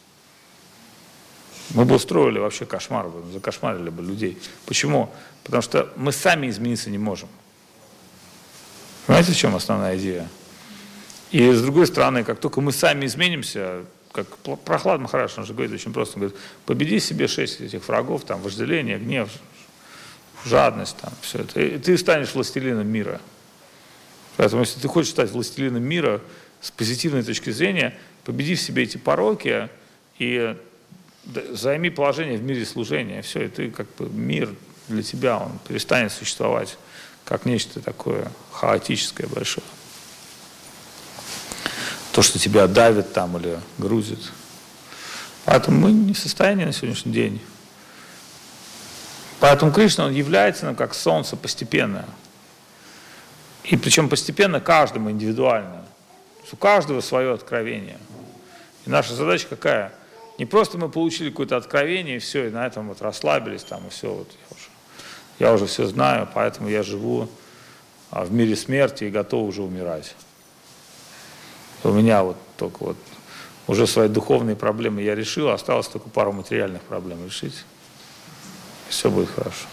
Мы бы устроили вообще кошмар, бы, закошмарили бы людей. Почему? Потому что мы сами измениться не можем. Понимаете, в чем основная идея? И с другой стороны, как только мы сами изменимся, как Прохлад Махарадж, он же говорит очень просто, он говорит, победи себе шесть этих врагов, там, вожделение, гнев, жадность, там, все это, и ты станешь властелином мира. Поэтому, если ты хочешь стать властелином мира с позитивной точки зрения, победи в себе эти пороки и займи положение в мире служения, все, и ты, как бы, мир для тебя, он перестанет существовать как нечто такое хаотическое, большое. То, что тебя давит там или грузит. Поэтому мы не в состоянии на сегодняшний день. Поэтому Кришна, он является нам как солнце постепенно. И причем постепенно каждому индивидуально. У каждого свое откровение. И наша задача какая? Не просто мы получили какое-то откровение, и все, и на этом вот расслабились, там, и все, вот я уже, я уже все знаю, поэтому я живу в мире смерти и готов уже умирать. У меня вот только вот уже свои духовные проблемы я решил, осталось только пару материальных проблем решить. И все будет хорошо.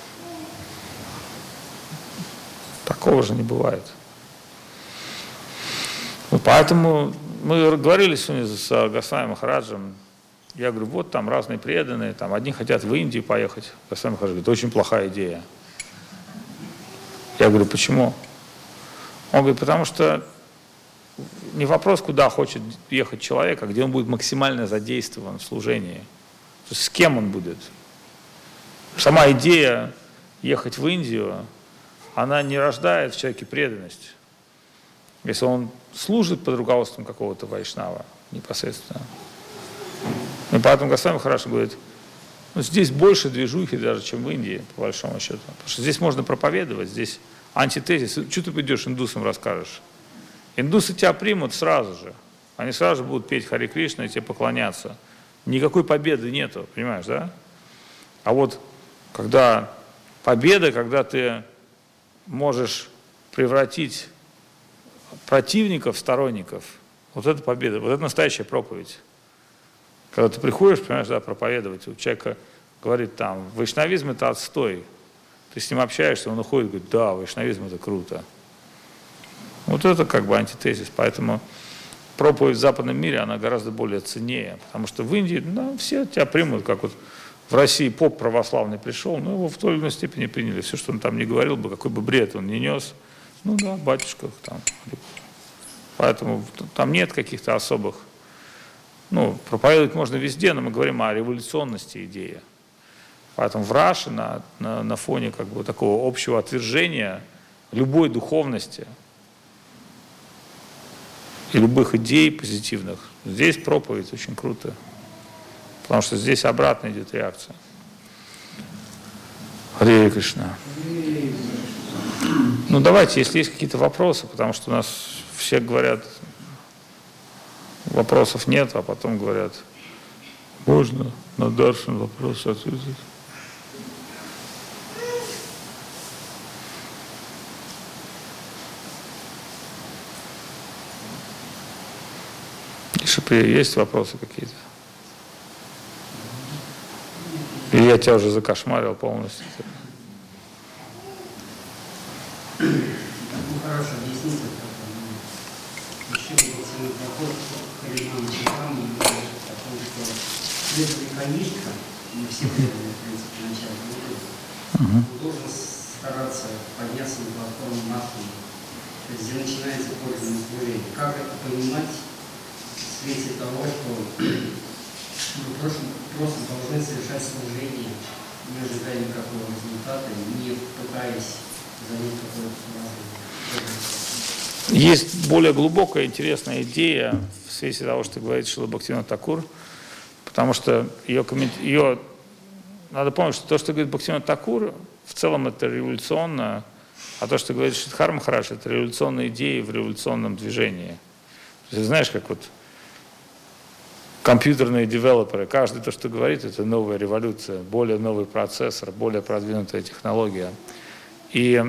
Такого же не бывает. Ну, поэтому мы говорили сегодня с Госвами Махараджем. Я говорю, вот там разные преданные, там одни хотят в Индию поехать. Госвами Махарадж говорит, очень плохая идея. Я говорю, почему? Он говорит, потому что не вопрос, куда хочет ехать человек, а где он будет максимально задействован в служении. То есть с кем он будет. Сама идея ехать в Индию, она не рождает в человеке преданность. Если он служит под руководством какого-то вайшнава непосредственно. И поэтому Госвами Махарадж говорит, ну, здесь больше движухи даже, чем в Индии, по большому счету. Потому что здесь можно проповедовать, здесь антитезис. Что ты пойдешь индусам расскажешь? Индусы тебя примут сразу же. Они сразу же будут петь Харе Кришна и тебе поклоняться. Никакой победы нету, понимаешь, да? А вот когда победа, когда ты можешь превратить противников в сторонников, вот это победа, вот это настоящая проповедь. Когда ты приходишь, понимаешь, да, проповедовать, у человека говорит там, вайшнавизм это отстой. Ты с ним общаешься, он уходит и говорит, да, вайшнавизм это круто. Вот это как бы антитезис, поэтому проповедь в западном мире, она гораздо более ценнее, потому что в Индии, ну, все тебя примут, как вот в России поп православный пришел, ну, его в той или иной степени приняли, все, что он там не говорил бы, какой бы бред он ни нес, ну да, батюшка там. Поэтому там нет каких-то особых, ну, проповедовать можно везде, но мы говорим о революционности идеи. Поэтому в Раше на, на, на фоне как бы такого общего отвержения любой духовности и любых идей позитивных, здесь проповедь очень круто, потому что здесь обратно идет реакция. Харе Кришна. Ну давайте, если есть какие-то вопросы, потому что у нас все говорят, вопросов нет, а потом говорят, можно на даршан вопрос ответить. Есть вопросы какие-то? Или я тебя уже закошмарил полностью? Ну хорошо, объясните, как еще был целый проход к Хариману Шихаму, о том, что следовали конечка, мы все преданные, в принципе, начало. он должен стараться подняться на платформу нации, то есть где начинается подлинное служение. Как это понимать в свете того, что мы просто, просто должны совершать служение, не ожидая никакого результата, не пытаясь занять какое-то положение? Есть более глубокая, интересная идея в свете того, что говорит Шрила Бхактивинода Такур, потому что ее, ее надо помнить, что то, что говорит Бхактивинода Такур, в целом это революционно, а то, что говорит Шридхар Махарадж, это революционные идеи в революционном движении. Ты знаешь, как вот компьютерные девелоперы, каждый то, что говорит, это новая революция, более новый процессор, более продвинутая технология. И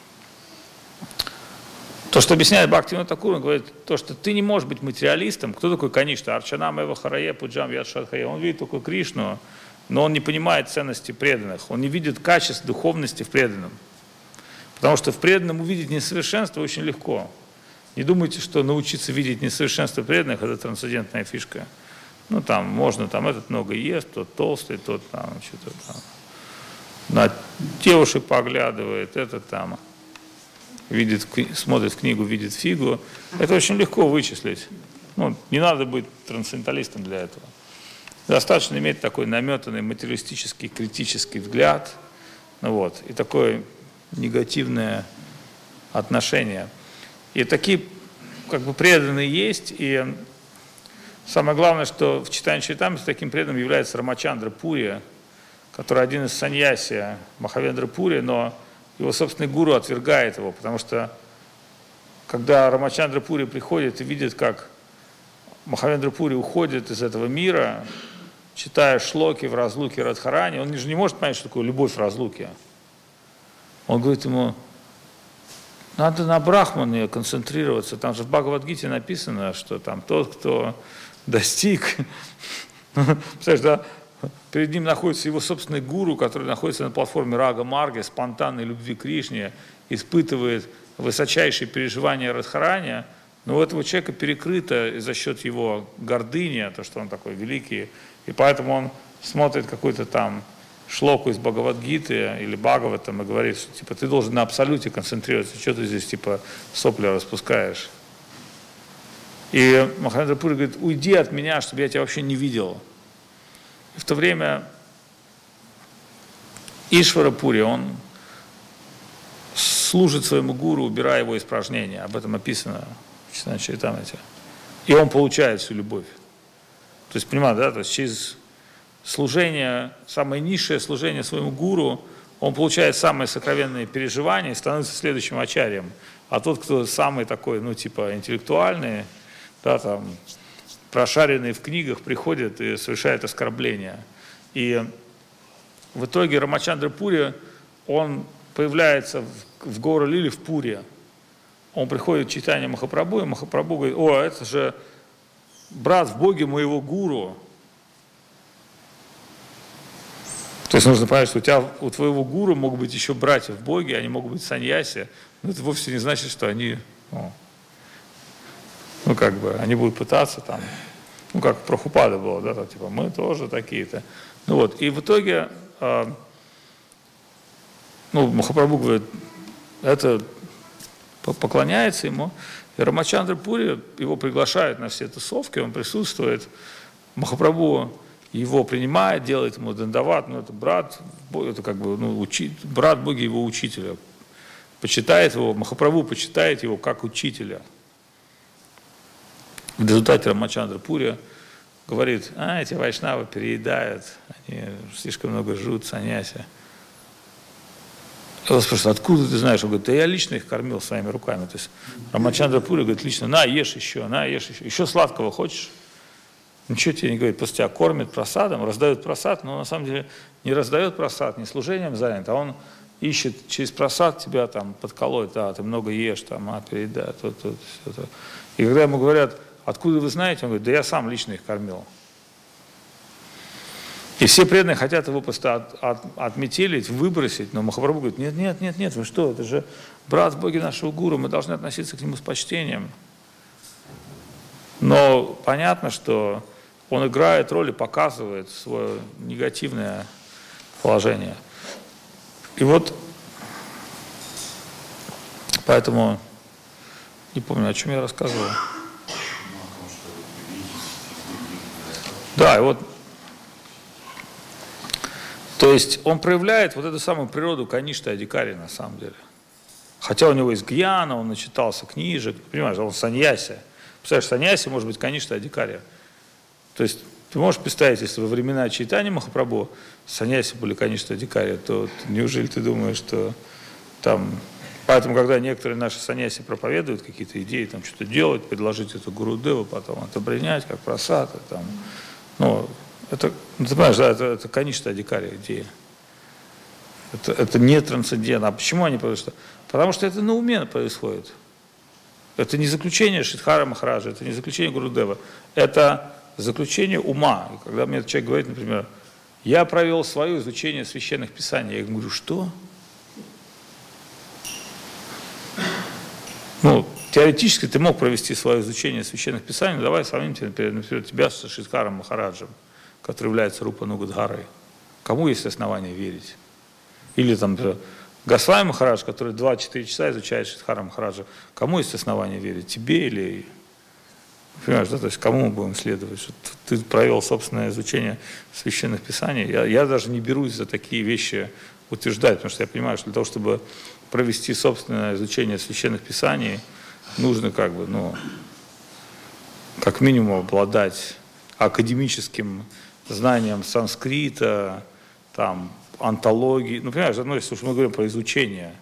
то, что объясняет Бхактивинода Такур, он говорит, то, что ты не можешь быть материалистом. Кто такой Каништа? Арчанам Эва Харае Пуджам Яд Шадхае. Он видит только Кришну, но он не понимает ценности преданных. Он не видит качеств духовности в преданном. Потому что в преданном увидеть несовершенство очень легко. Не думайте, что научиться видеть несовершенство преданных – это трансцендентная фишка. Ну, там можно, там этот много ест, тот толстый, тот там что-то там на девушек поглядывает, этот там видит, смотрит в книгу, видит фигу. Это очень легко вычислить. Ну, не надо быть трансценденталистом для этого. Достаточно иметь такой наметанный материалистический, критический взгляд, ну, вот, и такое негативное отношение. И такие как бы преданные есть, и самое главное, что в читании Чаритамриты таким преданным является Рамачандра Пури, который один из саньяси Махавендра Пури, но его собственный гуру отвергает его, потому что когда Рамачандра Пури приходит и видит, как Махавендра Пури уходит из этого мира, читая шлоки в разлуке Радхарани, он же не может понять, что такое любовь в разлуке. Он говорит ему, надо на Брахмане концентрироваться. Там же в Бхагавад-гите написано, что там тот, кто достиг, представляешь, да, перед ним находится его собственный гуру, который находится на платформе Рага Марги, спонтанной любви к Кришне, испытывает высочайшие переживания Радхарани, но у этого человека перекрыто за счет его гордыни, то, что он такой великий, и поэтому он смотрит какой-то там шлоку из Бхагавад-гиты или Бхагаватам и говорит, что типа ты должен на абсолюте концентрироваться, что ты здесь типа сопли распускаешь. И Махавендра Пури говорит, уйди от меня, чтобы я тебя вообще не видел. И в то время Ишвара Пури, он служит своему гуру, убирая его испражнения. Об этом описано в Читании Чаритамрите. И он получает всю любовь. То есть, понимаете, да, то есть через служение, самое низшее служение своему гуру, он получает самые сокровенные переживания и становится следующим ачарьем. А тот, кто самый такой, ну, типа, интеллектуальный, да, там, прошаренный в книгах, приходит и совершает оскорбления. И в итоге Рамачандра Пури, он появляется в, в Гаура-лиле в Пуре. Он приходит в читание Махапрабху, и Махапрабху говорит, о, это же брат в Боге моего гуру. То есть нужно понять, что у тебя, у твоего гуру могут быть еще братья в Боге, они могут быть саньяси, но это вовсе не значит, что они, ну, ну как бы, они будут пытаться там, ну как Прабхупада было, да, там, типа, мы тоже такие-то. Ну вот, и в итоге, э, ну, Махапрабху говорит, это поклоняется ему, и Рамачандра Пури его приглашает на все тусовки, он присутствует, Махапрабху его принимает, делает ему дандават, ну это брат, это как бы, ну, учи, брат Боги его учителя, почитает его, Махапрабху почитает его как учителя. В результате Рамачандра Пури говорит, а, эти вайшнавы переедают, они слишком много жрут, саньяси. Я спрашиваю, откуда ты знаешь? Он говорит, да я лично их кормил своими руками. То есть Рамачандра Пури говорит, лично, на, ешь еще, на, ешь еще. Еще сладкого хочешь? Ничего тебе не говорит, просто тебя кормят просадом, раздают просад, но на самом деле не раздает просад, не служением занят, а он ищет через просад тебя там подколоть, да, ты много ешь, там, а, передай, то, то, все то. И когда ему говорят, откуда вы знаете, он говорит, да я сам лично их кормил. И все преданные хотят его просто от, от, отметелить, выбросить, но Махапрабху говорит, нет, нет, нет, нет, вы что, это же брат в Боге нашего гуру, мы должны относиться к нему с почтением. Но понятно, что он играет роль и показывает свое негативное положение. И вот, поэтому, не помню, о чем я рассказывал. Да, и вот, то есть он проявляет вот эту самую природу Каништы Адикари на самом деле. Хотя у него есть гьяна, он начитался книжек, понимаешь, он саньяси. Представляешь, саньяси может быть Каништа Адикари. То есть ты можешь представить, если во времена Чайтаньи Махапрабху саньяси были Каништа Адикари, то неужели ты думаешь, что там... Поэтому, когда некоторые наши саньяси проповедуют какие-то идеи, там что-то делать, предложить это Гурудеву, потом это принять, как просад, там, ну, это, ну, ты понимаешь, да, это, это Каништа Адикари идея. Это, это не трансцендентно. А почему они? Потому что, потому что это на уме происходит. Это не заключение Шридхара Махараджа, это не заключение Гурудева, это заключение ума. И когда мне человек говорит, например, я провел свое изучение священных писаний, я говорю, что? Ну, теоретически ты мог провести свое изучение священных писаний, давай сравним, например, тебя с Шридхаром Махараджем, который является Рупанугадхарой. Кому есть основания верить? Или там, например, Госвами Махарадж, который два-четыре часа изучает Шридхара Махараджа, кому есть основания верить? Тебе или... Понимаешь, да? То есть кому мы будем следовать? Что ты провел собственное изучение священных писаний. Я, я даже не берусь за такие вещи утверждать, потому что я понимаю, что для того, чтобы провести собственное изучение священных писаний, нужно как бы, ну, как минимум обладать академическим знанием санскрита, там, антологии. Ну, понимаешь, ну, если уж мы говорим про изучение.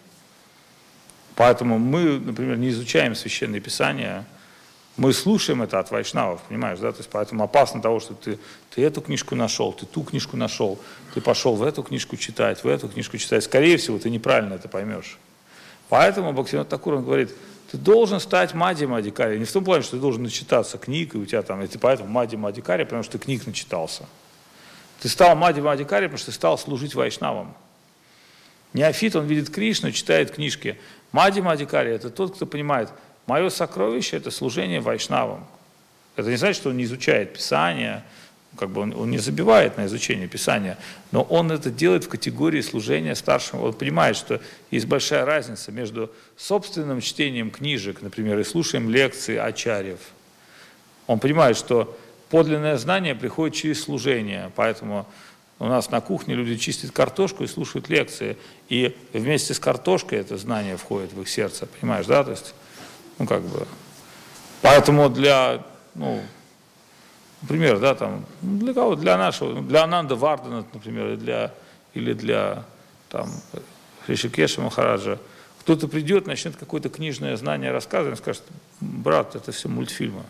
Поэтому мы, например, не изучаем священные писания, мы слушаем это от вайшнавов, понимаешь, да, то есть поэтому опасно того, что ты, ты эту книжку нашел, ты ту книжку нашел, ты пошел в эту книжку читать, в эту книжку читать, скорее всего, ты неправильно это поймешь. Поэтому Бхактивинода Тхакур, он говорит, ты должен стать Мадхьяма Адикари, не в том плане, что ты должен начитаться книг, и у тебя там, и ты поэтому Мадхьяма Адикари, потому что ты книг начитался. Ты стал Мадхьяма Адикари, потому что ты стал служить вайшнавам. Неофит, он видит Кришну, читает книжки. Мадхьяма Адикари – это тот, кто понимает, мое сокровище – это служение вайшнавам. Это не значит, что он не изучает Писание, как бы он, он не забивает на изучение Писания, но он это делает в категории служения старшим. Он понимает, что есть большая разница между собственным чтением книжек, например, и слушаем лекции ачарьев. Он понимает, что подлинное знание приходит через служение, поэтому у нас на кухне люди чистят картошку и слушают лекции, и вместе с картошкой это знание входит в их сердце, понимаешь, да, то есть, ну, как бы, поэтому для, ну, например, да, там, для кого, для нашего, для Ананда Вардана, например, или для, или для, там, Ришикеша Махараджа, кто-то придет, начнет какое-то книжное знание рассказывать, и скажет, брат, это все мультфильмы.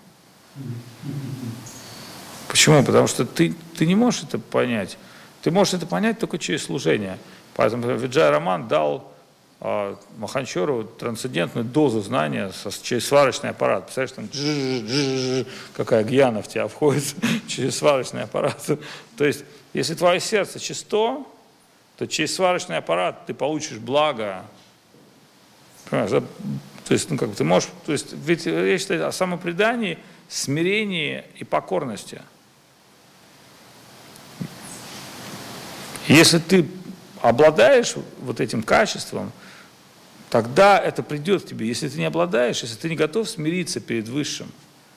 Почему? Потому что ты, ты не можешь это понять. Ты можешь это понять только через служение. Поэтому Виджай Роман дал а, Маханчору трансцендентную дозу знания со, через сварочный аппарат. Представляешь, там дж-дж-дж, какая гьяна в тебя входит через сварочный аппарат. То есть, если твое сердце чисто, то через сварочный аппарат ты получишь благо. Понимаешь, да? То есть, ну, как бы ты можешь, то есть, ведь речь идет о самопредании, смирении и покорности. Если ты обладаешь вот этим качеством, тогда это придет к тебе. Если ты не обладаешь, если ты не готов смириться перед Высшим,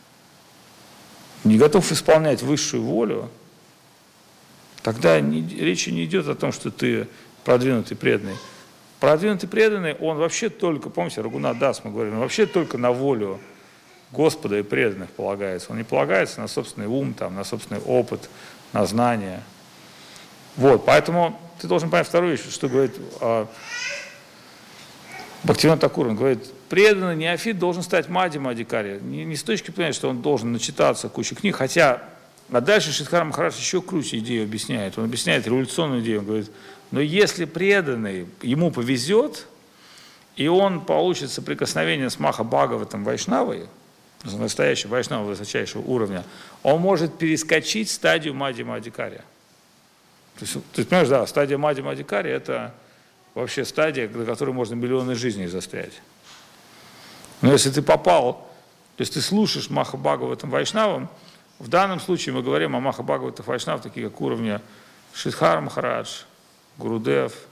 не готов исполнять высшую волю, тогда не, речи не идет о том, что ты продвинутый преданный. Продвинутый преданный, он вообще только, помните, Рагунат Дас мы говорим, он вообще только на волю Господа и преданных полагается. Он не полагается на собственный ум, там, на собственный опыт, на знания. Вот, поэтому ты должен понять вторую вещь, что говорит э, Бхактивинода Тхакур. Он говорит, преданный неофит должен стать Мадхьяма Адикари. Не, не с точки зрения, что он должен начитаться кучу книг, хотя, а дальше Шридхар Махарадж еще круче идею объясняет. Он объясняет революционную идею. Он говорит, но если преданный, ему повезет, и он получит соприкосновение с Маха Бхагаватом Вайшнавой, настоящий вайшнава высочайшего уровня, он может перескочить стадию Мадхьяма Адикари. То есть, ты понимаешь, да, стадия Мадхьяма Адикари – это вообще стадия, до которой можно миллионы жизней застрять. Но если ты попал, то есть ты слушаешь Маха Бхагаватам Вайшнавам, в данном случае мы говорим о Маха Бхагаватах Вайшнав, такие как уровня Шридхар Махарадж, Гурудев,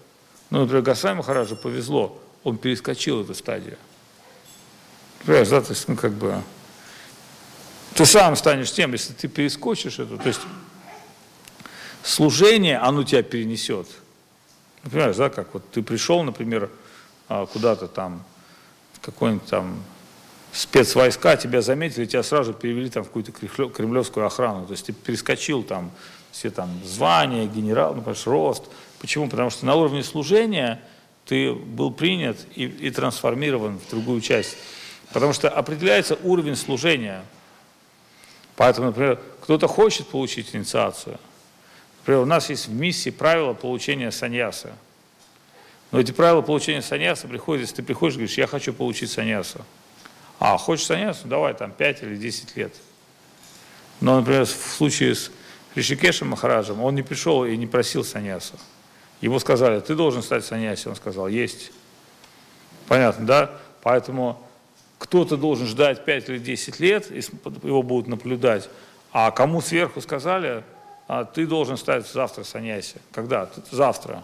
Ну, например, Госвами Махараджу повезло, он перескочил эту стадию. Понимаешь, да, то есть, ну, как бы, ты сам станешь тем, если ты перескочишь эту, то есть, служение, оно тебя перенесет. Ну, понимаешь, да, как вот ты пришел, например, куда-то там, в какой-нибудь там спецвойска, тебя заметили, тебя сразу перевели там в какую-то кремлевскую охрану, то есть ты перескочил там все там звания, генерал, ну, понимаешь, рост. Почему? Потому что на уровне служения ты был принят и, и трансформирован в другую часть. Потому что определяется уровень служения. Поэтому, например, кто-то хочет получить инициацию. Например, у нас есть в миссии правила получения саньяса. Но эти правила получения саньяса приходят, если ты приходишь и говоришь, я хочу получить саньясу. А, хочешь саньясу? Давай там пять или десять лет. Но, например, в случае с Ришикешем Махараджем, он не пришел и не просил саньясу. Ему сказали, ты должен стать саньяси. Он сказал, есть. Понятно, да? Поэтому кто-то должен ждать пять или десять лет, его будут наблюдать, а кому сверху сказали, а ты должен стать завтра саньяси. Когда? Завтра.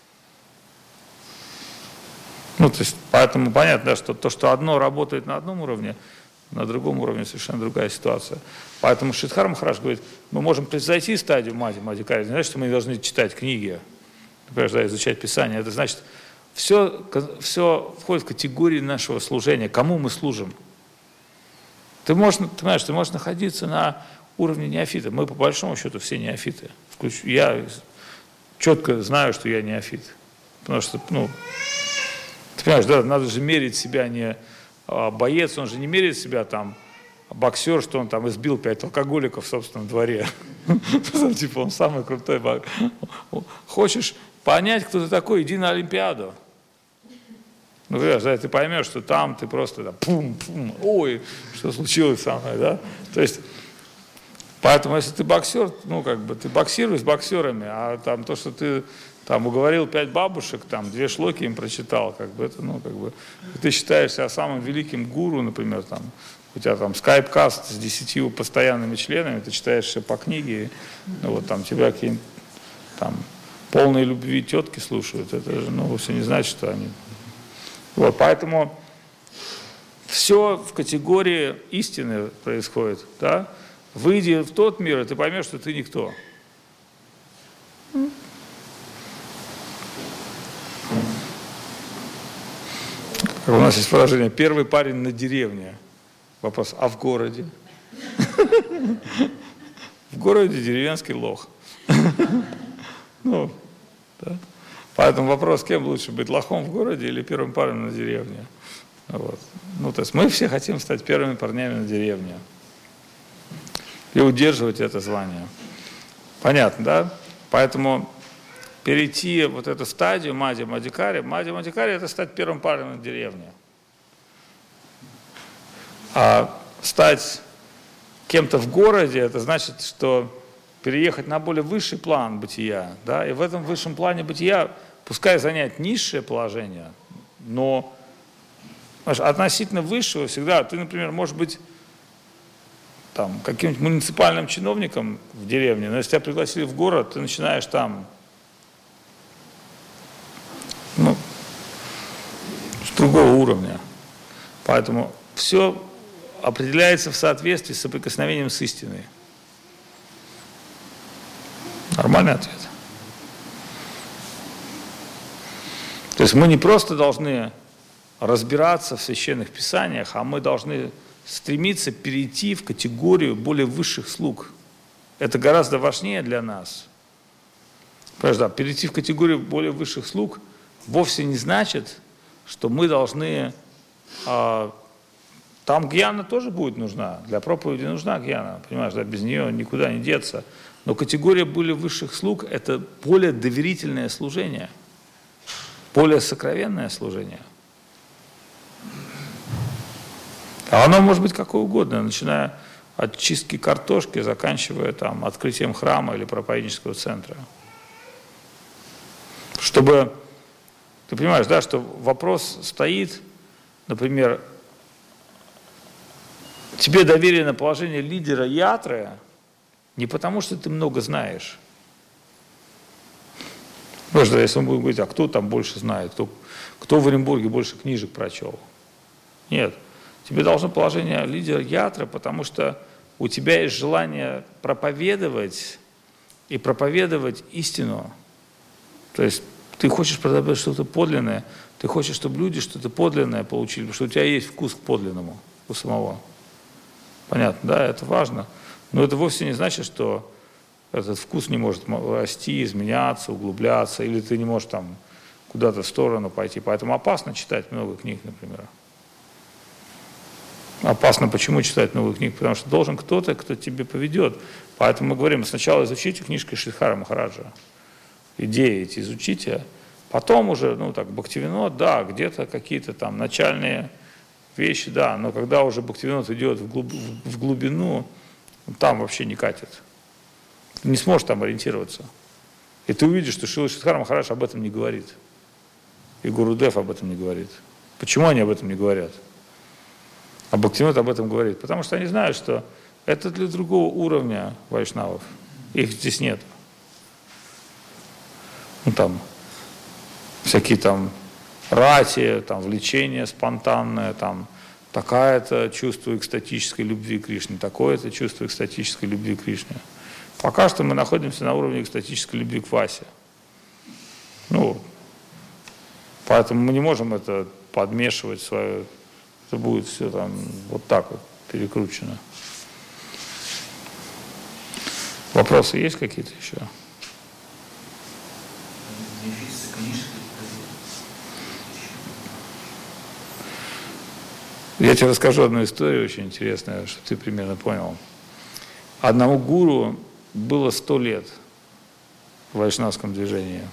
Ну, то есть, поэтому понятно, да, что то, что одно работает на одном уровне, на другом уровне совершенно другая ситуация. Поэтому Шридхар Махарадж говорит, мы можем превзойти стадию Мади Мадикари, не значит, что мы не должны читать книги, например, да, изучать Писание. Это значит, все, все входит в категории нашего служения, кому мы служим. Ты можешь, ты понимаешь, ты можешь находиться на уровне неофита. Мы, по большому счету, все неофиты. Я четко знаю, что я неофит. Потому что, ну, ты понимаешь, да, надо же мерить себя не а, боец, он же не меряет себя там, боксер, что он там избил пять алкоголиков в собственном дворе. Типа он самый крутой боксер. Хочешь понять, кто ты такой, иди на Олимпиаду. Ну, понимаешь, да, ты поймешь, что там ты просто да, пум-пум, ой, что случилось со мной, да? То есть, поэтому, если ты боксер, ну, как бы, ты боксируешь с боксерами, а там то, что ты там уговорил пять бабушек, там, две шлоки им прочитал, как бы, это, ну, как бы, ты считаешь себя самым великим гуру, например, там, у тебя там скайп-каст с десятью постоянными членами, ты читаешь все по книге, ну, вот там тебя какие-нибудь, там, полные любви тетки слушают, это же, ну, вовсе не значит, что они... Вот, поэтому все в категории истины происходит, да? Выйди в тот мир, и ты поймешь, что ты никто. У нас есть выражение «первый парень на деревне». Вопрос, а в городе? В городе деревенский лох. Ну, да. Поэтому вопрос, кем лучше быть, лохом в городе или первым парнем на деревне? Вот. Ну, то есть мы все хотим стать первыми парнями на деревне и удерживать это звание. Понятно, да? Поэтому перейти вот эту стадию Мади Мадикари, Мади Мадикари — это стать первым парнем на деревне. А стать кем-то в городе — это значит, что переехать на более высший план бытия, да, и в этом высшем плане бытия, пускай занять низшее положение, но относительно высшего всегда, ты, например, можешь быть там каким-нибудь муниципальным чиновником в деревне, но если тебя пригласили в город, ты начинаешь там, ну, с другого уровня. Поэтому все определяется в соответствии с соприкосновением с истиной. Нормальный ответ. То есть мы не просто должны разбираться в священных писаниях, а мы должны стремиться перейти в категорию более высших слуг. Это гораздо важнее для нас. Понимаешь, да, перейти в категорию более высших слуг вовсе не значит, что мы должны... А, там гьяна тоже будет нужна, для проповеди нужна гьяна, понимаешь, да, без нее никуда не деться. Но категория более высших слуг – это более доверительное служение, более сокровенное служение. А оно может быть какое угодно, начиная от чистки картошки, заканчивая там открытием храма или проповеднического центра. Чтобы, ты понимаешь, да, что вопрос стоит, например, тебе доверено положение лидера ятры, не потому, что ты много знаешь. Потому что если мы будем говорить, а кто там больше знает, кто, кто в Оренбурге больше книжек прочел? Нет. Тебе должно положение лидера ятра, потому что у тебя есть желание проповедовать и проповедовать истину. То есть ты хочешь проповедовать что-то подлинное, ты хочешь, чтобы люди что-то подлинное получили, потому что у тебя есть вкус к подлинному у самого. Понятно, да, это важно. Но это вовсе не значит, что этот вкус не может расти, изменяться, углубляться, или ты не можешь там куда-то в сторону пойти. Поэтому опасно читать много книг, например. Опасно почему читать много книг? Потому что должен кто-то, кто тебе поведет. Поэтому мы говорим, сначала изучите книжку Шридхара Махараджа. Идеи эти изучите. Потом уже, ну так, Бхактивинод, да, где-то какие-то там начальные вещи, да. Но когда уже Бхактивинод идет в, глуб, в глубину, там вообще не катит. Ты не сможешь там ориентироваться. И ты увидишь, что Шрила Шридхар Махарадж об этом не говорит. И Гурудев об этом не говорит. Почему они об этом не говорят? А Бхактивинод об этом говорит. Потому что они знают, что это для другого уровня вайшнавов. Их здесь нет. Ну там всякие там рати, там влечение спонтанное, там такая-то чувство экстатической любви к Кришне, такое-то чувство экстатической любви к Кришне. Пока что мы находимся на уровне экстатической любви к Васе. Ну, поэтому мы не можем это подмешивать свое. Это будет все там вот так вот перекручено. Вопросы есть какие-то еще? Я тебе расскажу одну историю очень интересную, чтобы ты примерно понял. Одному гуру было сто лет в вайшнавском движении.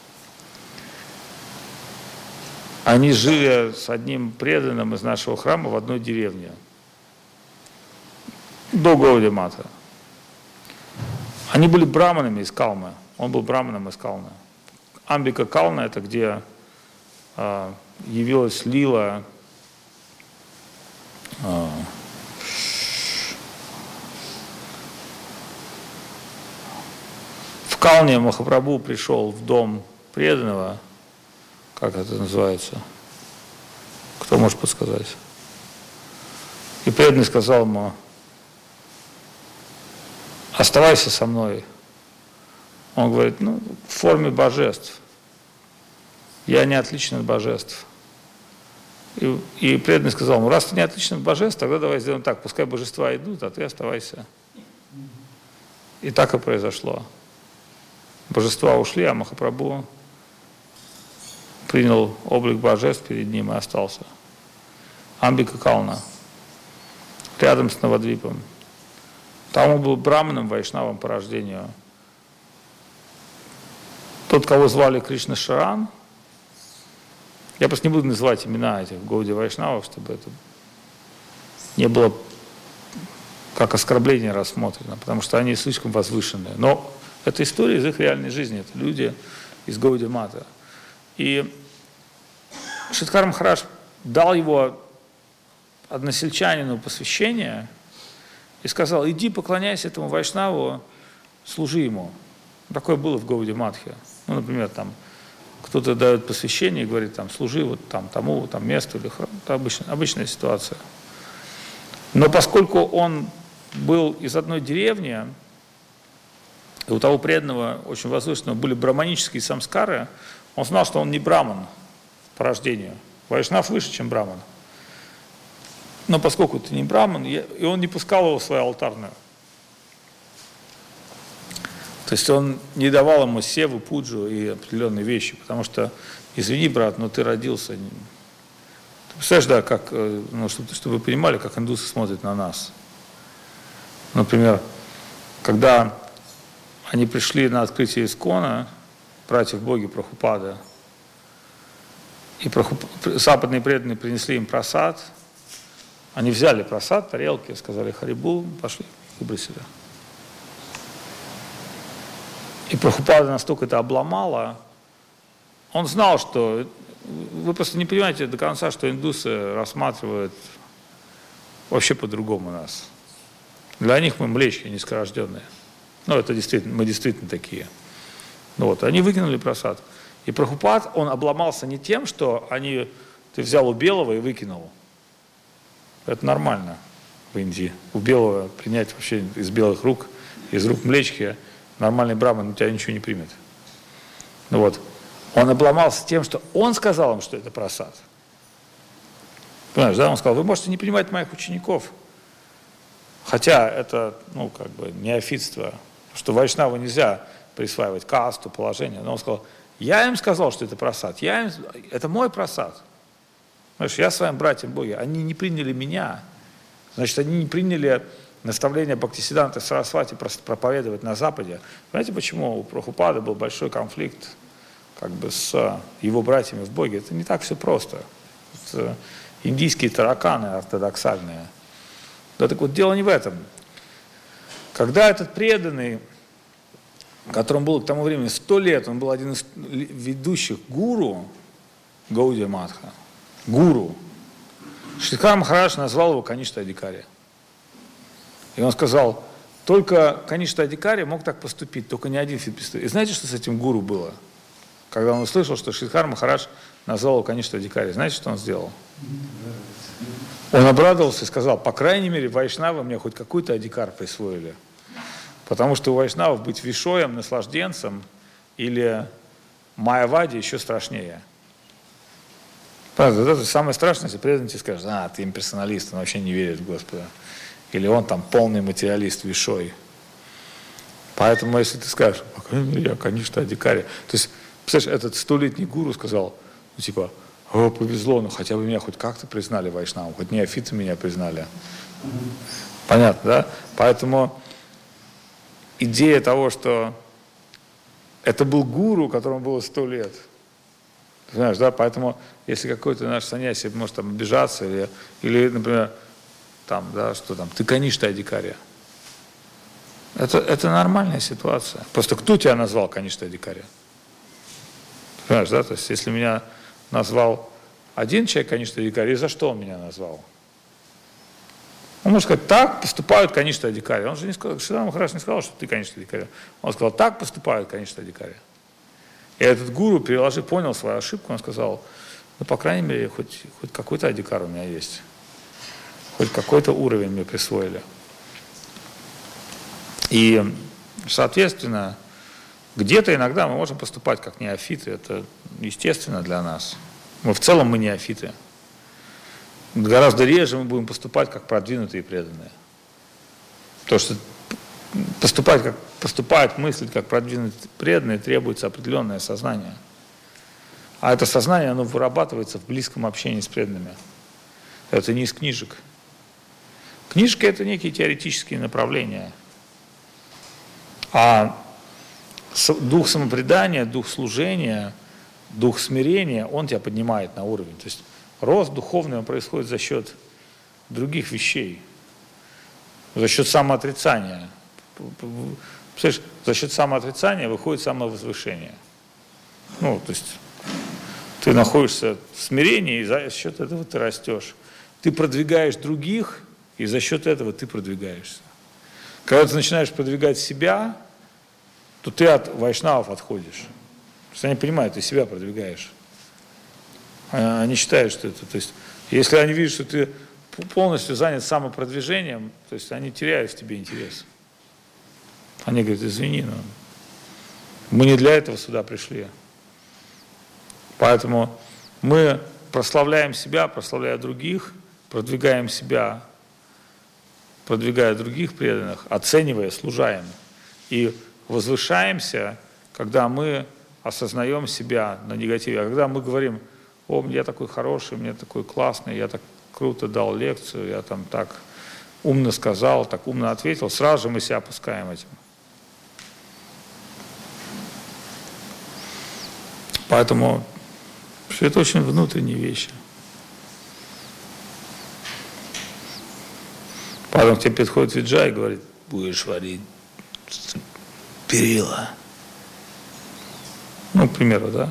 Они жили с одним преданным из нашего храма в одной деревне. До Гаудия Мата. Они были браманами из Калмы. Он был браманом из Калмы. Амбика Кална — это где э, явилась лила э, в Калне Махапрабху пришел в дом преданного. Как это называется? Кто может подсказать? И преданный сказал ему: оставайся со мной. Он говорит: ну, в форме божеств. Я не отличен от божеств. И, и преданный сказал ему: раз ты не отличен от божеств, тогда давай сделаем так, пускай божества идут, а ты оставайся. И так и произошло. Божества ушли, а Махапрабху принял облик божеств перед ним и остался. Амбика Кална, рядом с Навадвипом. Там он был браманом, вайшнавом по рождению. Тот, кого звали Кришна Шаран, я просто не буду называть имена этих Гаудия вайшнавов, чтобы это не было как оскорбление рассмотрено, потому что они слишком возвышенные. Но это история из их реальной жизни, это люди из Гаудия Мата. И Шридхар Махарадж дал его односельчанину посвящение и сказал: иди поклоняйся этому вайшнаву, служи ему. Такое было в Гаудия Матхе. Ну, например, там кто-то дает посвящение и говорит: там, служи вот там тому, там месту или храму. Это обычная, обычная ситуация. Но поскольку он был из одной деревни, и у того преданного, очень возвышенного, были браманические самскары, он знал, что он не браман по рождению. Вайшнав выше, чем браман. Но поскольку ты не браман, и он не пускал его в свою алтарную. То есть он не давал ему севу, пуджу и определенные вещи, потому что, извини, брат, но ты родился. Ты представляешь, да, как, ну, чтобы, чтобы вы понимали, как индусы смотрят на нас. Например, когда они пришли на открытие Искона, братьев боги Прабхупады, и Прабхуп... западные преданные принесли им прасад, они взяли прасад, тарелки, сказали харибул, пошли, выбросили. И Прабхупада настолько это обломало, он знал, что, вы просто не понимаете до конца, что индусы рассматривают вообще по-другому нас. Для них мы млечки низкорожденные. Ну, это действительно, мы действительно такие. Ну, вот, они выкинули просад. И Прабхупад, он обломался не тем, что они, ты взял у белого и выкинул. Это нормально в Индии. У белого принять вообще из белых рук, из рук млечки, нормальный браман у тебя ничего не примет. Ну вот. Он обломался тем, что он сказал им, что это прасад. Понимаешь, да? Он сказал, вы можете не принимать моих учеников. Хотя это, ну, как бы неофитство, что вайшнаву нельзя присваивать касту, положение. Но он сказал, я им сказал, что это прасад. Я им... Это мой прасад. Понимаешь, я своим братьям Боги. Они не приняли меня. Значит, они не приняли наставление Бхактисиданты Сарасвати проповедовать на Западе. Знаете, почему у Прабхупады был большой конфликт как бы с его братьями в Боге? Это не так все просто. Это индийские тараканы ортодоксальные. Да так вот, дело не в этом. Когда этот преданный, которому было к тому времени сто лет, он был один из ведущих гуру Гаудия Матха, гуру, Шридхар Махарадж назвал его Каништа Адикари. И он сказал, только Каништа Адикари мог так поступить, только не один фитпистоль. И знаете, что с этим гуру было? Когда он услышал, что Шридхар Махарадж назвал его Каништа Адикари, знаете, что он сделал? Он обрадовался и сказал, по крайней мере, вайшнавы мне хоть какой-то адикар присвоили. Потому что у вайшнавов быть вишоем, наслажденцем или майявади еще страшнее. Правда, это самое страшное, если преданный тебе скажет, а, ты имперсоналист, он вообще не верит в Господа. Или он там полный материалист, вишой. Поэтому, если ты скажешь, по крайней мере, я, конечно, адикари. То есть, представляешь, этот столетний гуру сказал, ну, типа, о, повезло, ну, хотя бы меня хоть как-то признали вайшнавом, хоть неофиты меня признали. Понятно, да? Поэтому идея того, что это был гуру, которому было сто лет. Знаешь, да? Поэтому, если какой-то наш саньяси может там обижаться, или, или например, там, да, что там, ты Каништа Адикари. Это, это нормальная ситуация. Просто кто тебя назвал Каништа Адикари? Понимаешь, да? То есть, если меня назвал один человек Каништа Адикари, за что он меня назвал? Он может сказать, так поступают Каништа Адикари. Он же не сказал, Шридхар Махарадж не сказал, что ты Каништа Адикари. Он сказал, так поступают Каништа Адикари. И этот гуру, переложив, понял свою ошибку, он сказал, ну, по крайней мере, хоть, хоть какой-то адикар у меня есть. Хоть какой-то уровень мне присвоили. И, соответственно, где-то иногда мы можем поступать как неофиты. Это естественно для нас. Мы в целом мы неофиты. Гораздо реже мы будем поступать как продвинутые преданные. Потому что поступать как поступать, мыслить как продвинутые преданные требуется определенное сознание. А это сознание, оно вырабатывается в близком общении с преданными. Это не из книжек. Книжка – это некие теоретические направления. А дух самопредания, дух служения, дух смирения, он тебя поднимает на уровень. То есть рост духовный он происходит за счет других вещей, за счет самоотрицания. Представляешь, за счет самоотрицания выходит самовозвышение. Ну, то есть ты находишься в смирении, и за счет этого ты растешь. Ты продвигаешь других, и за счет этого ты продвигаешься. Когда ты начинаешь продвигать себя, то ты от вайшнавов отходишь. То есть они понимают, ты себя продвигаешь. Они считают, что это... То есть, если они видят, что ты полностью занят самопродвижением, то есть они теряют в тебе интерес. Они говорят, извини, но мы не для этого сюда пришли. Поэтому мы прославляем себя, прославляя других, продвигаем себя, продвигая других преданных, оценивая, служаем. И возвышаемся, когда мы осознаем себя на негативе. А когда мы говорим, о, я такой хороший, мне такой классный, я так круто дал лекцию, я там так умно сказал, так умно ответил, сразу же мы себя опускаем этим. Поэтому все это очень внутренние вещи. Потом к тебе подходит Виджай и говорит, будешь варить перила. Ну, к примеру, да?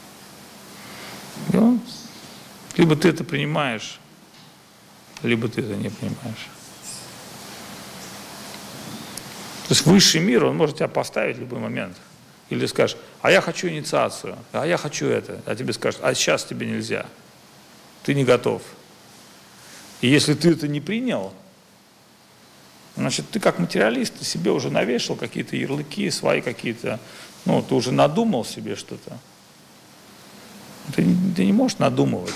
И он, либо ты это принимаешь, либо ты это не принимаешь. То есть высший мир, он может тебя поставить в любой момент. Или ты скажешь, а я хочу инициацию, а я хочу это. А тебе скажут, а сейчас тебе нельзя. Ты не готов. И если ты это не принял, значит, ты как материалист, ты себе уже навешал какие-то ярлыки, свои какие-то, ну, ты уже надумал себе что-то. Ты, ты не можешь надумывать.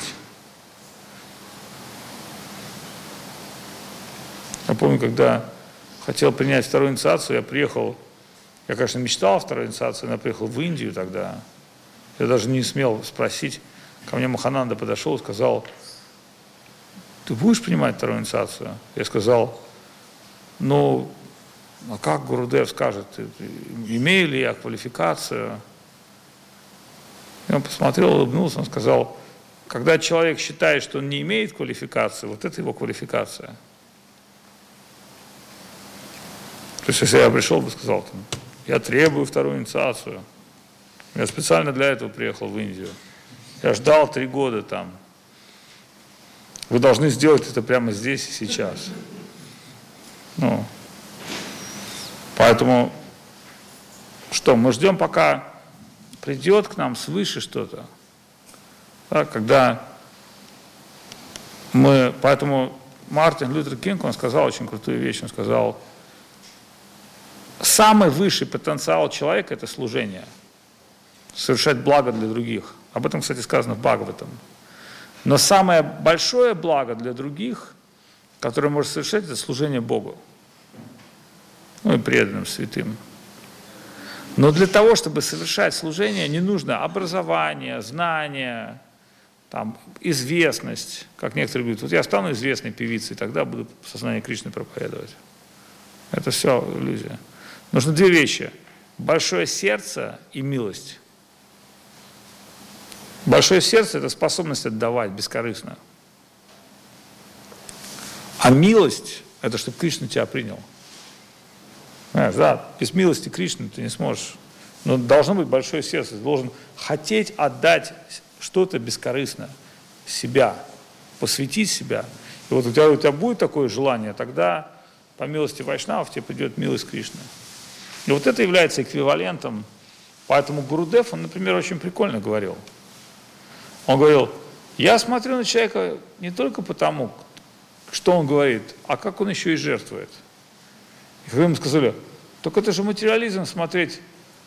Я помню, когда хотел принять вторую инициацию, я приехал, я, конечно, мечтал о второй инициации, но я приехал в Индию тогда. Я даже не смел спросить. Ко мне Махананда подошел и сказал, ты будешь принимать вторую инициацию? Я сказал, ну, а как Гурудев скажет, имею ли я квалификацию? И он посмотрел, улыбнулся, он сказал, когда человек считает, что он не имеет квалификации, вот это его квалификация. То есть, если я пришел бы и сказал, я требую вторую инициацию, я специально для этого приехал в Индию, я ждал три года там, вы должны сделать это прямо здесь и сейчас. Ну, поэтому, что, мы ждем, пока придет к нам свыше что-то, да, когда мы, поэтому Мартин Лютер Кинг, он сказал очень крутую вещь, он сказал, самый высший потенциал человека – это служение, совершать благо для других. Об этом, кстати, сказано в Бхагаватам. Но самое большое благо для других, которое может совершать, это служение Богу. Ну и преданным, святым. Но для того, чтобы совершать служение, не нужно образование, знания, там, известность. Как некоторые говорят, вот я стану известной певицей, тогда буду сознание Кришны проповедовать. Это все иллюзия. Нужно две вещи. Большое сердце и милость. Большое сердце – это способность отдавать бескорыстно. А милость – это чтобы Кришна тебя принял. Знаешь, да, без милости Кришны ты не сможешь. Но должно быть большое сердце. Ты должен хотеть отдать что-то бескорыстно, себя, посвятить себя. И вот у тебя, у тебя будет такое желание, тогда по милости вайшнавов тебе придет милость Кришны. И вот это является эквивалентом. Поэтому Гурудев, он, например, очень прикольно говорил. Он говорил, я смотрю на человека не только потому, что он говорит, а как он еще и жертвует. И когда ему сказали, только это же материализм смотреть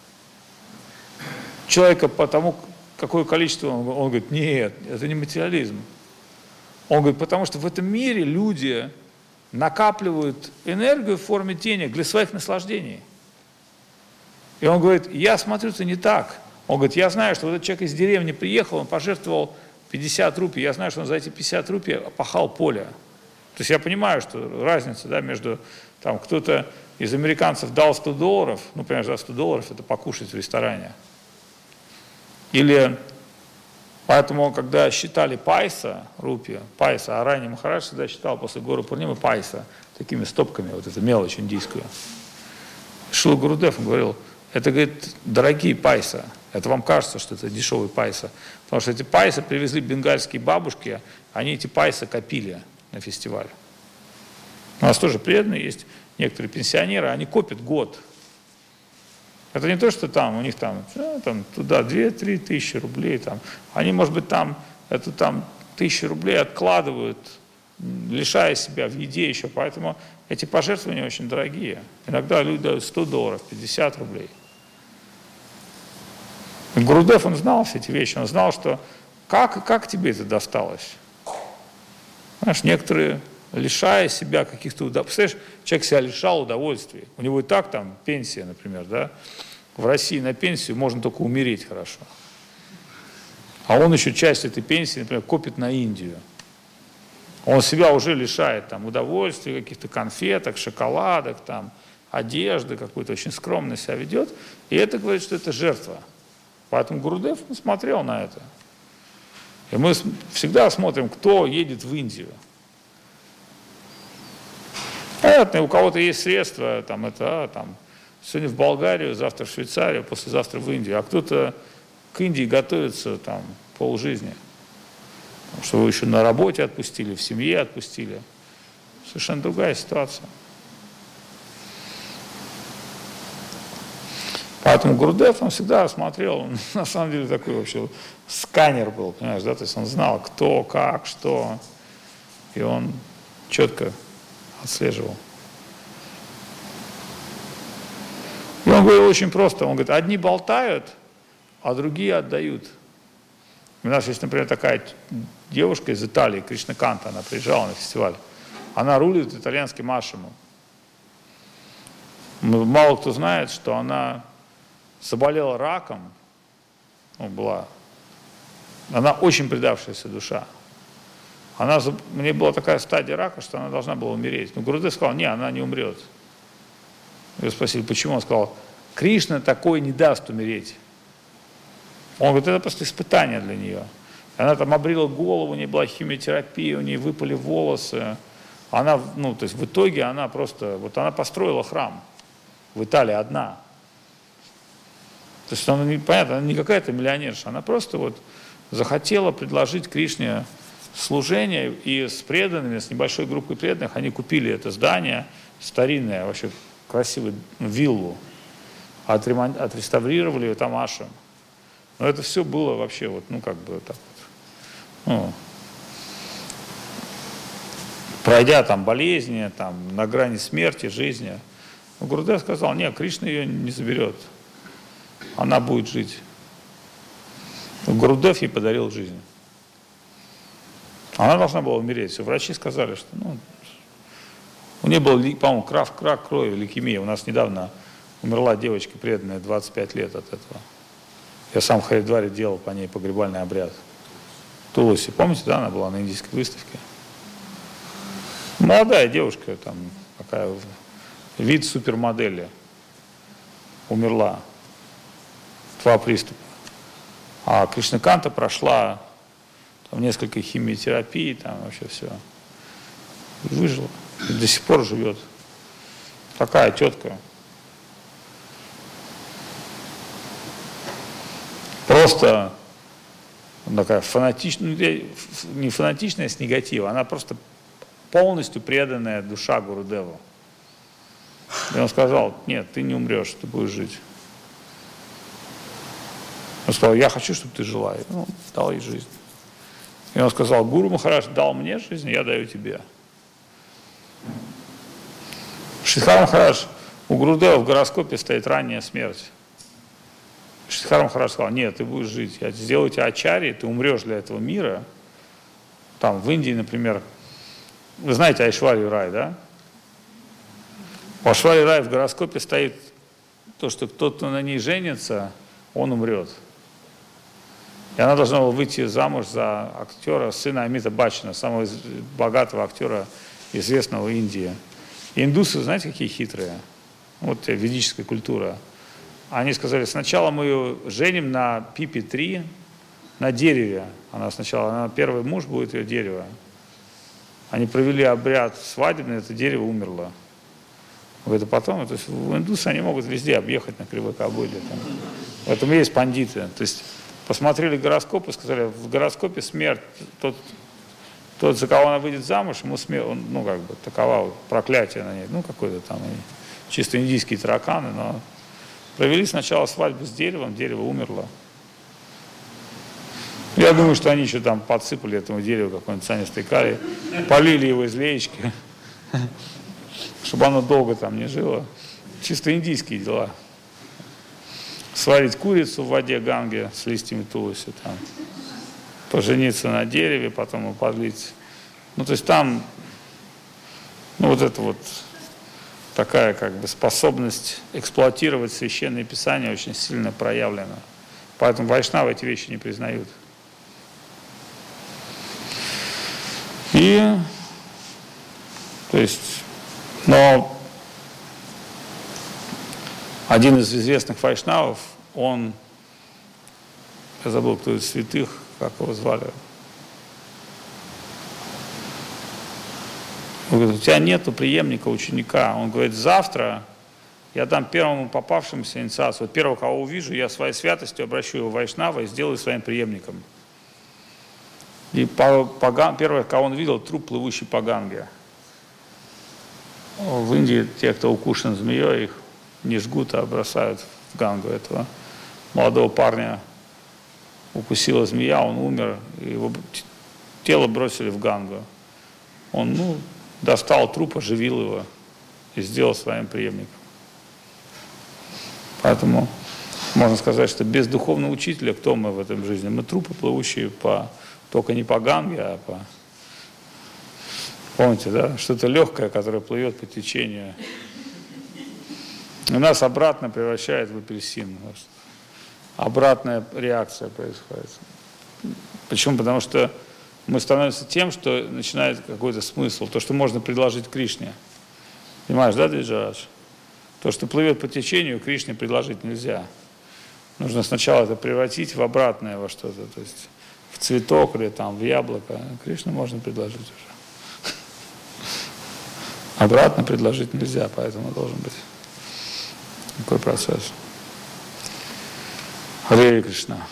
человека по тому, какое количество, он, он говорит, нет, это не материализм. Он говорит, потому что в этом мире люди накапливают энергию в форме денег для своих наслаждений. И он говорит, я смотрю, это не так. Он говорит, я знаю, что вот этот человек из деревни приехал, он пожертвовал пятьдесят рупий, я знаю, что он за эти пятьдесят рупий пахал поле. То есть я понимаю, что разница, да, между, там, кто-то из американцев дал сто долларов, ну, понимаешь, за сто долларов это покушать в ресторане. Или, поэтому, когда считали пайса, рупия, пайса, а ранее Махарадж всегда считал после Горы Пурнимы пайса, такими стопками, вот эту мелочь индийскую. Шрила Гурудев, он говорил, это, говорит, дорогие пайса. Это вам кажется, что это дешевый пайса. Потому что эти пайсы привезли бенгальские бабушки, они эти пайсы копили на фестиваль. У нас тоже преданные есть некоторые пенсионеры, они копят год. Это не то, что там, у них там, там туда две-три тысячи рублей. Там. Они, может быть, там, эту там тысячу рублей откладывают, лишая себя в еде еще. Поэтому эти пожертвования очень дорогие. Иногда люди дают сто долларов, пятьдесят рублей. И Гурудев, он знал все эти вещи, он знал, что как, как тебе это досталось. Знаешь, некоторые, лишая себя каких-то удовольствий, представляешь, человек себя лишал удовольствий. У него и так там пенсия, например, да. В России на пенсию можно только умереть хорошо. А он еще часть этой пенсии, например, копит на Индию. Он себя уже лишает там удовольствий, каких-то конфеток, шоколадок, там, одежды, какой-то очень скромно себя ведет. И это говорит, что это жертва. Поэтому Гурудев смотрел на это. И мы всегда смотрим, кто едет в Индию. Понятно, у кого-то есть средства, там, это, а, там, сегодня в Болгарию, завтра в Швейцарию, послезавтра в Индию. А кто-то к Индии готовится там, полжизни. Потому что вы еще на работе отпустили, в семье отпустили. Совершенно другая ситуация. Поэтому Гурдев, он всегда смотрел, он, на самом деле такой вообще сканер был, понимаешь, да, то есть он знал, кто, как, что, и он четко отслеживал. И он говорил очень просто, он говорит, одни болтают, а другие отдают. У нас есть, например, такая девушка из Италии, Кришна Канта, она приезжала на фестиваль, она рулит итальянским ашрамом. Мало кто знает, что она заболела раком, ну, была, она очень предавшаяся душа. Она, у нее была такая стадия рака, что она должна была умереть. Но Гурудев сказал, не, она не умрет. Ее спросили, почему? Он сказал, Кришна такой не даст умереть. Он говорит, это просто испытание для нее. Она там обрила голову, у нее была химиотерапия, у нее выпали волосы. Она, ну, то есть в итоге она просто, вот она построила храм в Италии одна. То есть она, понятно, она не какая-то миллионерша, она просто вот захотела предложить Кришне служение, и с преданными, с небольшой группой преданных, они купили это здание, старинное, вообще красивую виллу, отремон... отреставрировали ее, там ашрам. Но это все было вообще вот, ну как бы так вот, ну, пройдя там болезни, там на грани смерти, жизни. Но Гурудев сказал, нет, Кришна ее не заберет, она будет жить. Гурудев ей подарил жизнь. Она должна была умереть. Все, врачи сказали, что ну, у нее был, по-моему, крак, крак крови, лейкемия. У нас недавно умерла девочка преданная, двадцать пять лет от этого. Я сам в Харидваре делал по ней погребальный обряд. Туласи, помните, да, она была на индийской выставке? Молодая девушка, там, такая, вид супермодели. Умерла. Два приступа. А Кришнаканта прошла там несколько химиотерапий, там вообще все. Выжила. И до сих пор живет. Такая тетка. Просто такая фанатичная, не фанатичная с негатива, она просто полностью преданная душа Гурудеву. И он сказал, нет, ты не умрешь, ты будешь жить. Он сказал, я хочу, чтобы ты жила. И он дал ей жизнь. И он сказал, Гуру Махарадж дал мне жизнь, я даю тебе. Шридхар Махарадж, у Гурудева в гороскопе стоит ранняя смерть. Шридхар Махарадж сказал, нет, ты будешь жить, я сделаю тебя ачарьей, ты умрешь для этого мира. Там в Индии, например, вы знаете Айшварью Рай, да? У Айшварьи Рай в гороскопе стоит то, что кто-то на ней женится, он умрет. И она должна была выйти замуж за актера, сына Амита Баччана, самого богатого актера, известного в Индии. И индусы, знаете, какие хитрые? Вот ведическая культура. Они сказали, сначала мы ее женим на пипи три, на дереве. Она сначала, она, первый муж будет ее дерево. Они провели обряд свадебный, это дерево умерло. Это потом, то есть в индусы они могут везде объехать на кривой кобыле. Там. В этом есть пандиты. То есть посмотрели гороскоп и сказали, в гороскопе смерть, тот, тот за кого она выйдет замуж, ему смерть, он, ну как бы, такова вот, проклятие на ней, ну какой-то там, чисто индийские тараканы, но провели сначала свадьбу с деревом, дерево умерло. Я думаю, что они еще там подсыпали этому дереву какой-нибудь цианистой калий, полили его из леечки, чтобы оно долго там не жило. Чисто индийские дела. Сварить курицу в воде Ганги с листьями туласи, там, пожениться на дереве, потом его подлить. Ну, то есть там, ну, вот это вот такая как бы способность эксплуатировать священные писания очень сильно проявлена. Поэтому вайшнавы эти вещи не признают. И, то есть, но один из известных вайшнавов, он, я забыл, кто из святых, как его звали. Он говорит, у тебя нету преемника, ученика. Он говорит, завтра я дам первому попавшемуся инициацию. Вот первого, кого увижу, я своей святостью обращу его в вайшнава и сделаю своим преемником. И по, по, первое, кого он видел, труп, плывущий по Ганге. В Индии те, кто укушен змеей, их не жгут, а бросают в Гангу. Этого молодого парня укусила змея, он умер, и его тело бросили в Гангу. Он, ну, достал труп, оживил его и сделал своим преемником. Поэтому можно сказать, что без духовного учителя кто мы в этом жизни? Мы трупы, плывущие по, только не по Ганге, а по... Помните, да? Что-то легкое, которое плывет по течению. И нас обратно превращает в апельсин. Обратная реакция происходит. Почему? Потому что мы становимся тем, что начинает какой-то смысл, то, что можно предложить Кришне. Понимаешь, да, Двиджарадж? То, что плывет по течению, Кришне предложить нельзя. Нужно сначала это превратить в обратное во что-то, то есть в цветок или там в яблоко. Кришне можно предложить уже. Обратно предложить нельзя, поэтому должен быть такой процесс. Харе Кришна.